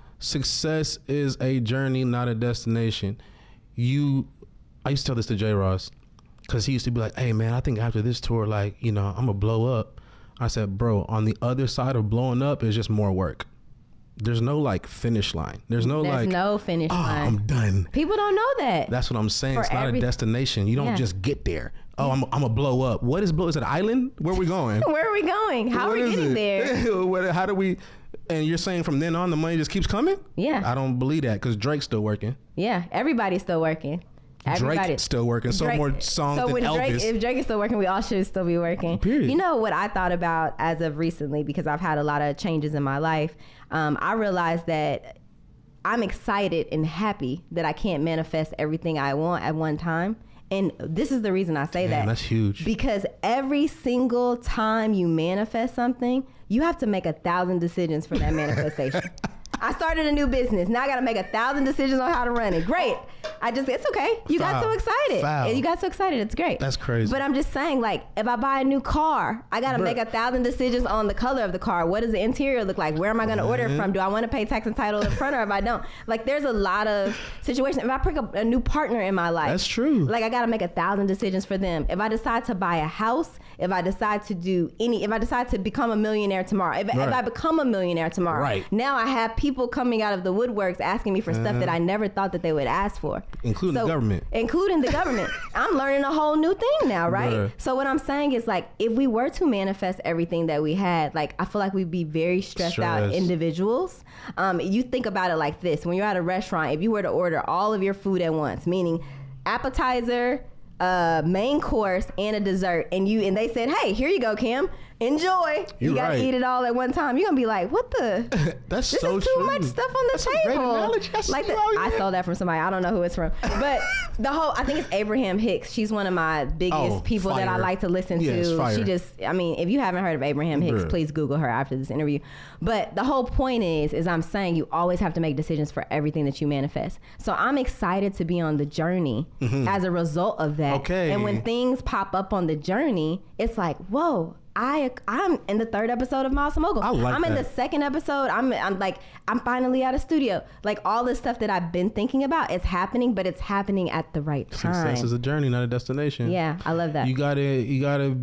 success is a journey, not a destination. You, I used to tell this to J. Ross because he used to be like, "Hey man, I think after this tour, like you know, I'm gonna blow up." I said, "Bro, on the other side of blowing up is just more work. There's no like finish line. There's no There's like, no finish oh, line. I'm done." People don't know that. That's what I'm saying. For It's not every- a destination. You don't Yeah. just get there. Oh, I'm, I'm gonna blow up. What is blow? Is it an island? Where are we going? Where are we going? How What are we is getting it? there? What- How do we? And you're saying from then on the money just keeps coming? Yeah. I don't believe that because Drake's still working. Yeah, everybody's still working. Everybody. Drake's still working. So Drake- more songs so than when Elvis. Drake, if Drake is still working, we all should still be working. Period. You know what I thought about as of recently, because I've had a lot of changes in my life. Um, I realized that I'm excited and happy that I can't manifest everything I want at one time. And this is the reason I say Damn, that. that's huge. Because every single time you manifest something, you have to make a thousand decisions for that manifestation. I started a new business. Now I got to make a thousand decisions on how to run it. Great. I just, it's okay. You got Foul. so excited. Foul. You got so excited. It's great. That's crazy. But I'm just saying, like, if I buy a new car, I got to Bruh. make a thousand decisions on the color of the car. What does the interior look like? Where am I going to order it from? Do I want to pay tax and title up front, or if I don't? Like, there's a lot of situations. If I pick up a new partner in my life, That's true. Like, I got to make a thousand decisions for them. If I decide to buy a house, if I decide to do any, if I decide to become a millionaire tomorrow, if, Right. if I become a millionaire tomorrow, Right. now I have people coming out of the woodworks asking me for stuff that I never thought that they would ask for. Including the government. Including the government. I'm learning a whole new thing now, right? Bruh. So what I'm saying is, like, if we were to manifest everything that we had, like, I feel like we'd be very stressed out Stressed. individuals. Um, you think about it like this. When you're at a restaurant, if you were to order all of your food at once, meaning appetizer, uh, main course, and a dessert, and you and they said, "Hey, here you go, Kim. Enjoy." You're you gotta right. eat it all at one time. You're gonna be like, "What the? That's This so is too true. much stuff on the That's a great table." analogy. I see Like you the, out I here. stole that from somebody. I don't know who it's from, but the whole I think it's Abraham Hicks. She's one of my biggest Oh, people that I fire. like to listen Yes, to. fire. She just, I mean, if you haven't heard of Abraham Hicks, Bruh. please Google her after this interview. But the whole point is, is I'm saying you always have to make decisions for everything that you manifest. So I'm excited to be on the journey as a result of that. Mm-hmm. Okay. And when things pop up on the journey, it's like, whoa. I I'm in the third episode of Miles to Mogul. I like I'm in the that. second episode. I'm I'm like I'm finally out of studio. Like all this stuff that I've been thinking about, it's happening, but it's happening at the right time. Success is a journey, not a destination. Yeah, I love that. You gotta, you gotta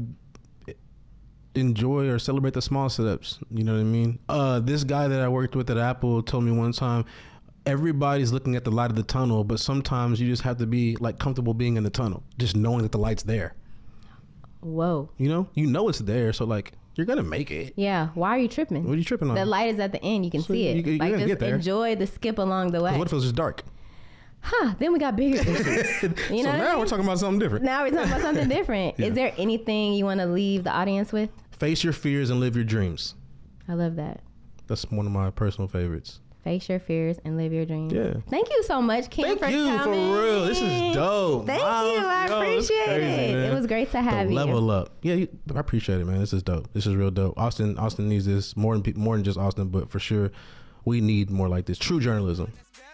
enjoy or celebrate the small steps. You know what I mean? Uh, this guy that I worked with at Apple told me one time, everybody's looking at the light of the tunnel, but sometimes you just have to be like comfortable being in the tunnel, just knowing that the light's there. Whoa. You know, you know it's there, so like you're gonna make it. Yeah. Why are you tripping? What are you tripping on? The light is at the end. You can So see it. you- you're like gonna just get there. enjoy the skip along the way. What if it was just dark? Huh? Then we got bigger issues. You know so what I now mean? we're talking about something different. Now we're talking about something different. Yeah. Is there anything you want to leave the audience with? Face your fears and live your dreams. I love that. That's one of my personal favorites. Face your fears and live your dreams. Yeah. Thank you so much, Kim, Thank for you coming. for real. This is dope. Thank Wow. you. I Yo, it's appreciate crazy, it. man. It was great to have the you. level up. Yeah, you, I appreciate it, man. This is dope. This is real dope. Austin, Austin needs this more than pe- more than just Austin, but for sure, we need more like this. True journalism.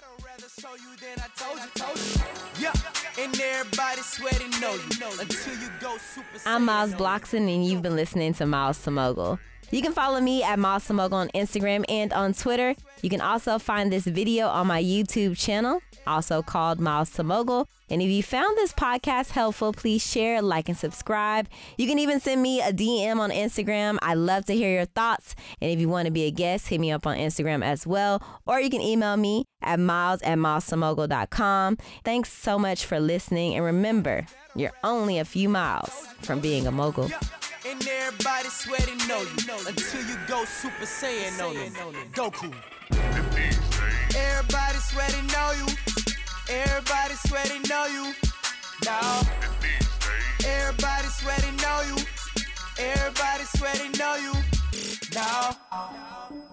Yeah, and everybody sweating know you until you go super I'm Miles Saiyan. Blockson, and you've been listening to Miles to Mogul. You can follow me at Miles the Mogul on Instagram and on Twitter. You can also find this video on my YouTube channel, also called Miles the Mogul. And if you found this podcast helpful, please share, like, and subscribe. You can even send me a D M on Instagram. I love to hear your thoughts. And if you want to be a guest, hit me up on Instagram as well. Or you can email me at miles at miles the mogul dot com. Thanks so much for listening. And remember, you're only a few miles from being a mogul. And everybody sweating know you until you go Super Saiyan on them. Goku. Everybody sweating know you. Everybody sweating know you. Now. Everybody sweating know you. Everybody sweating know you. Now.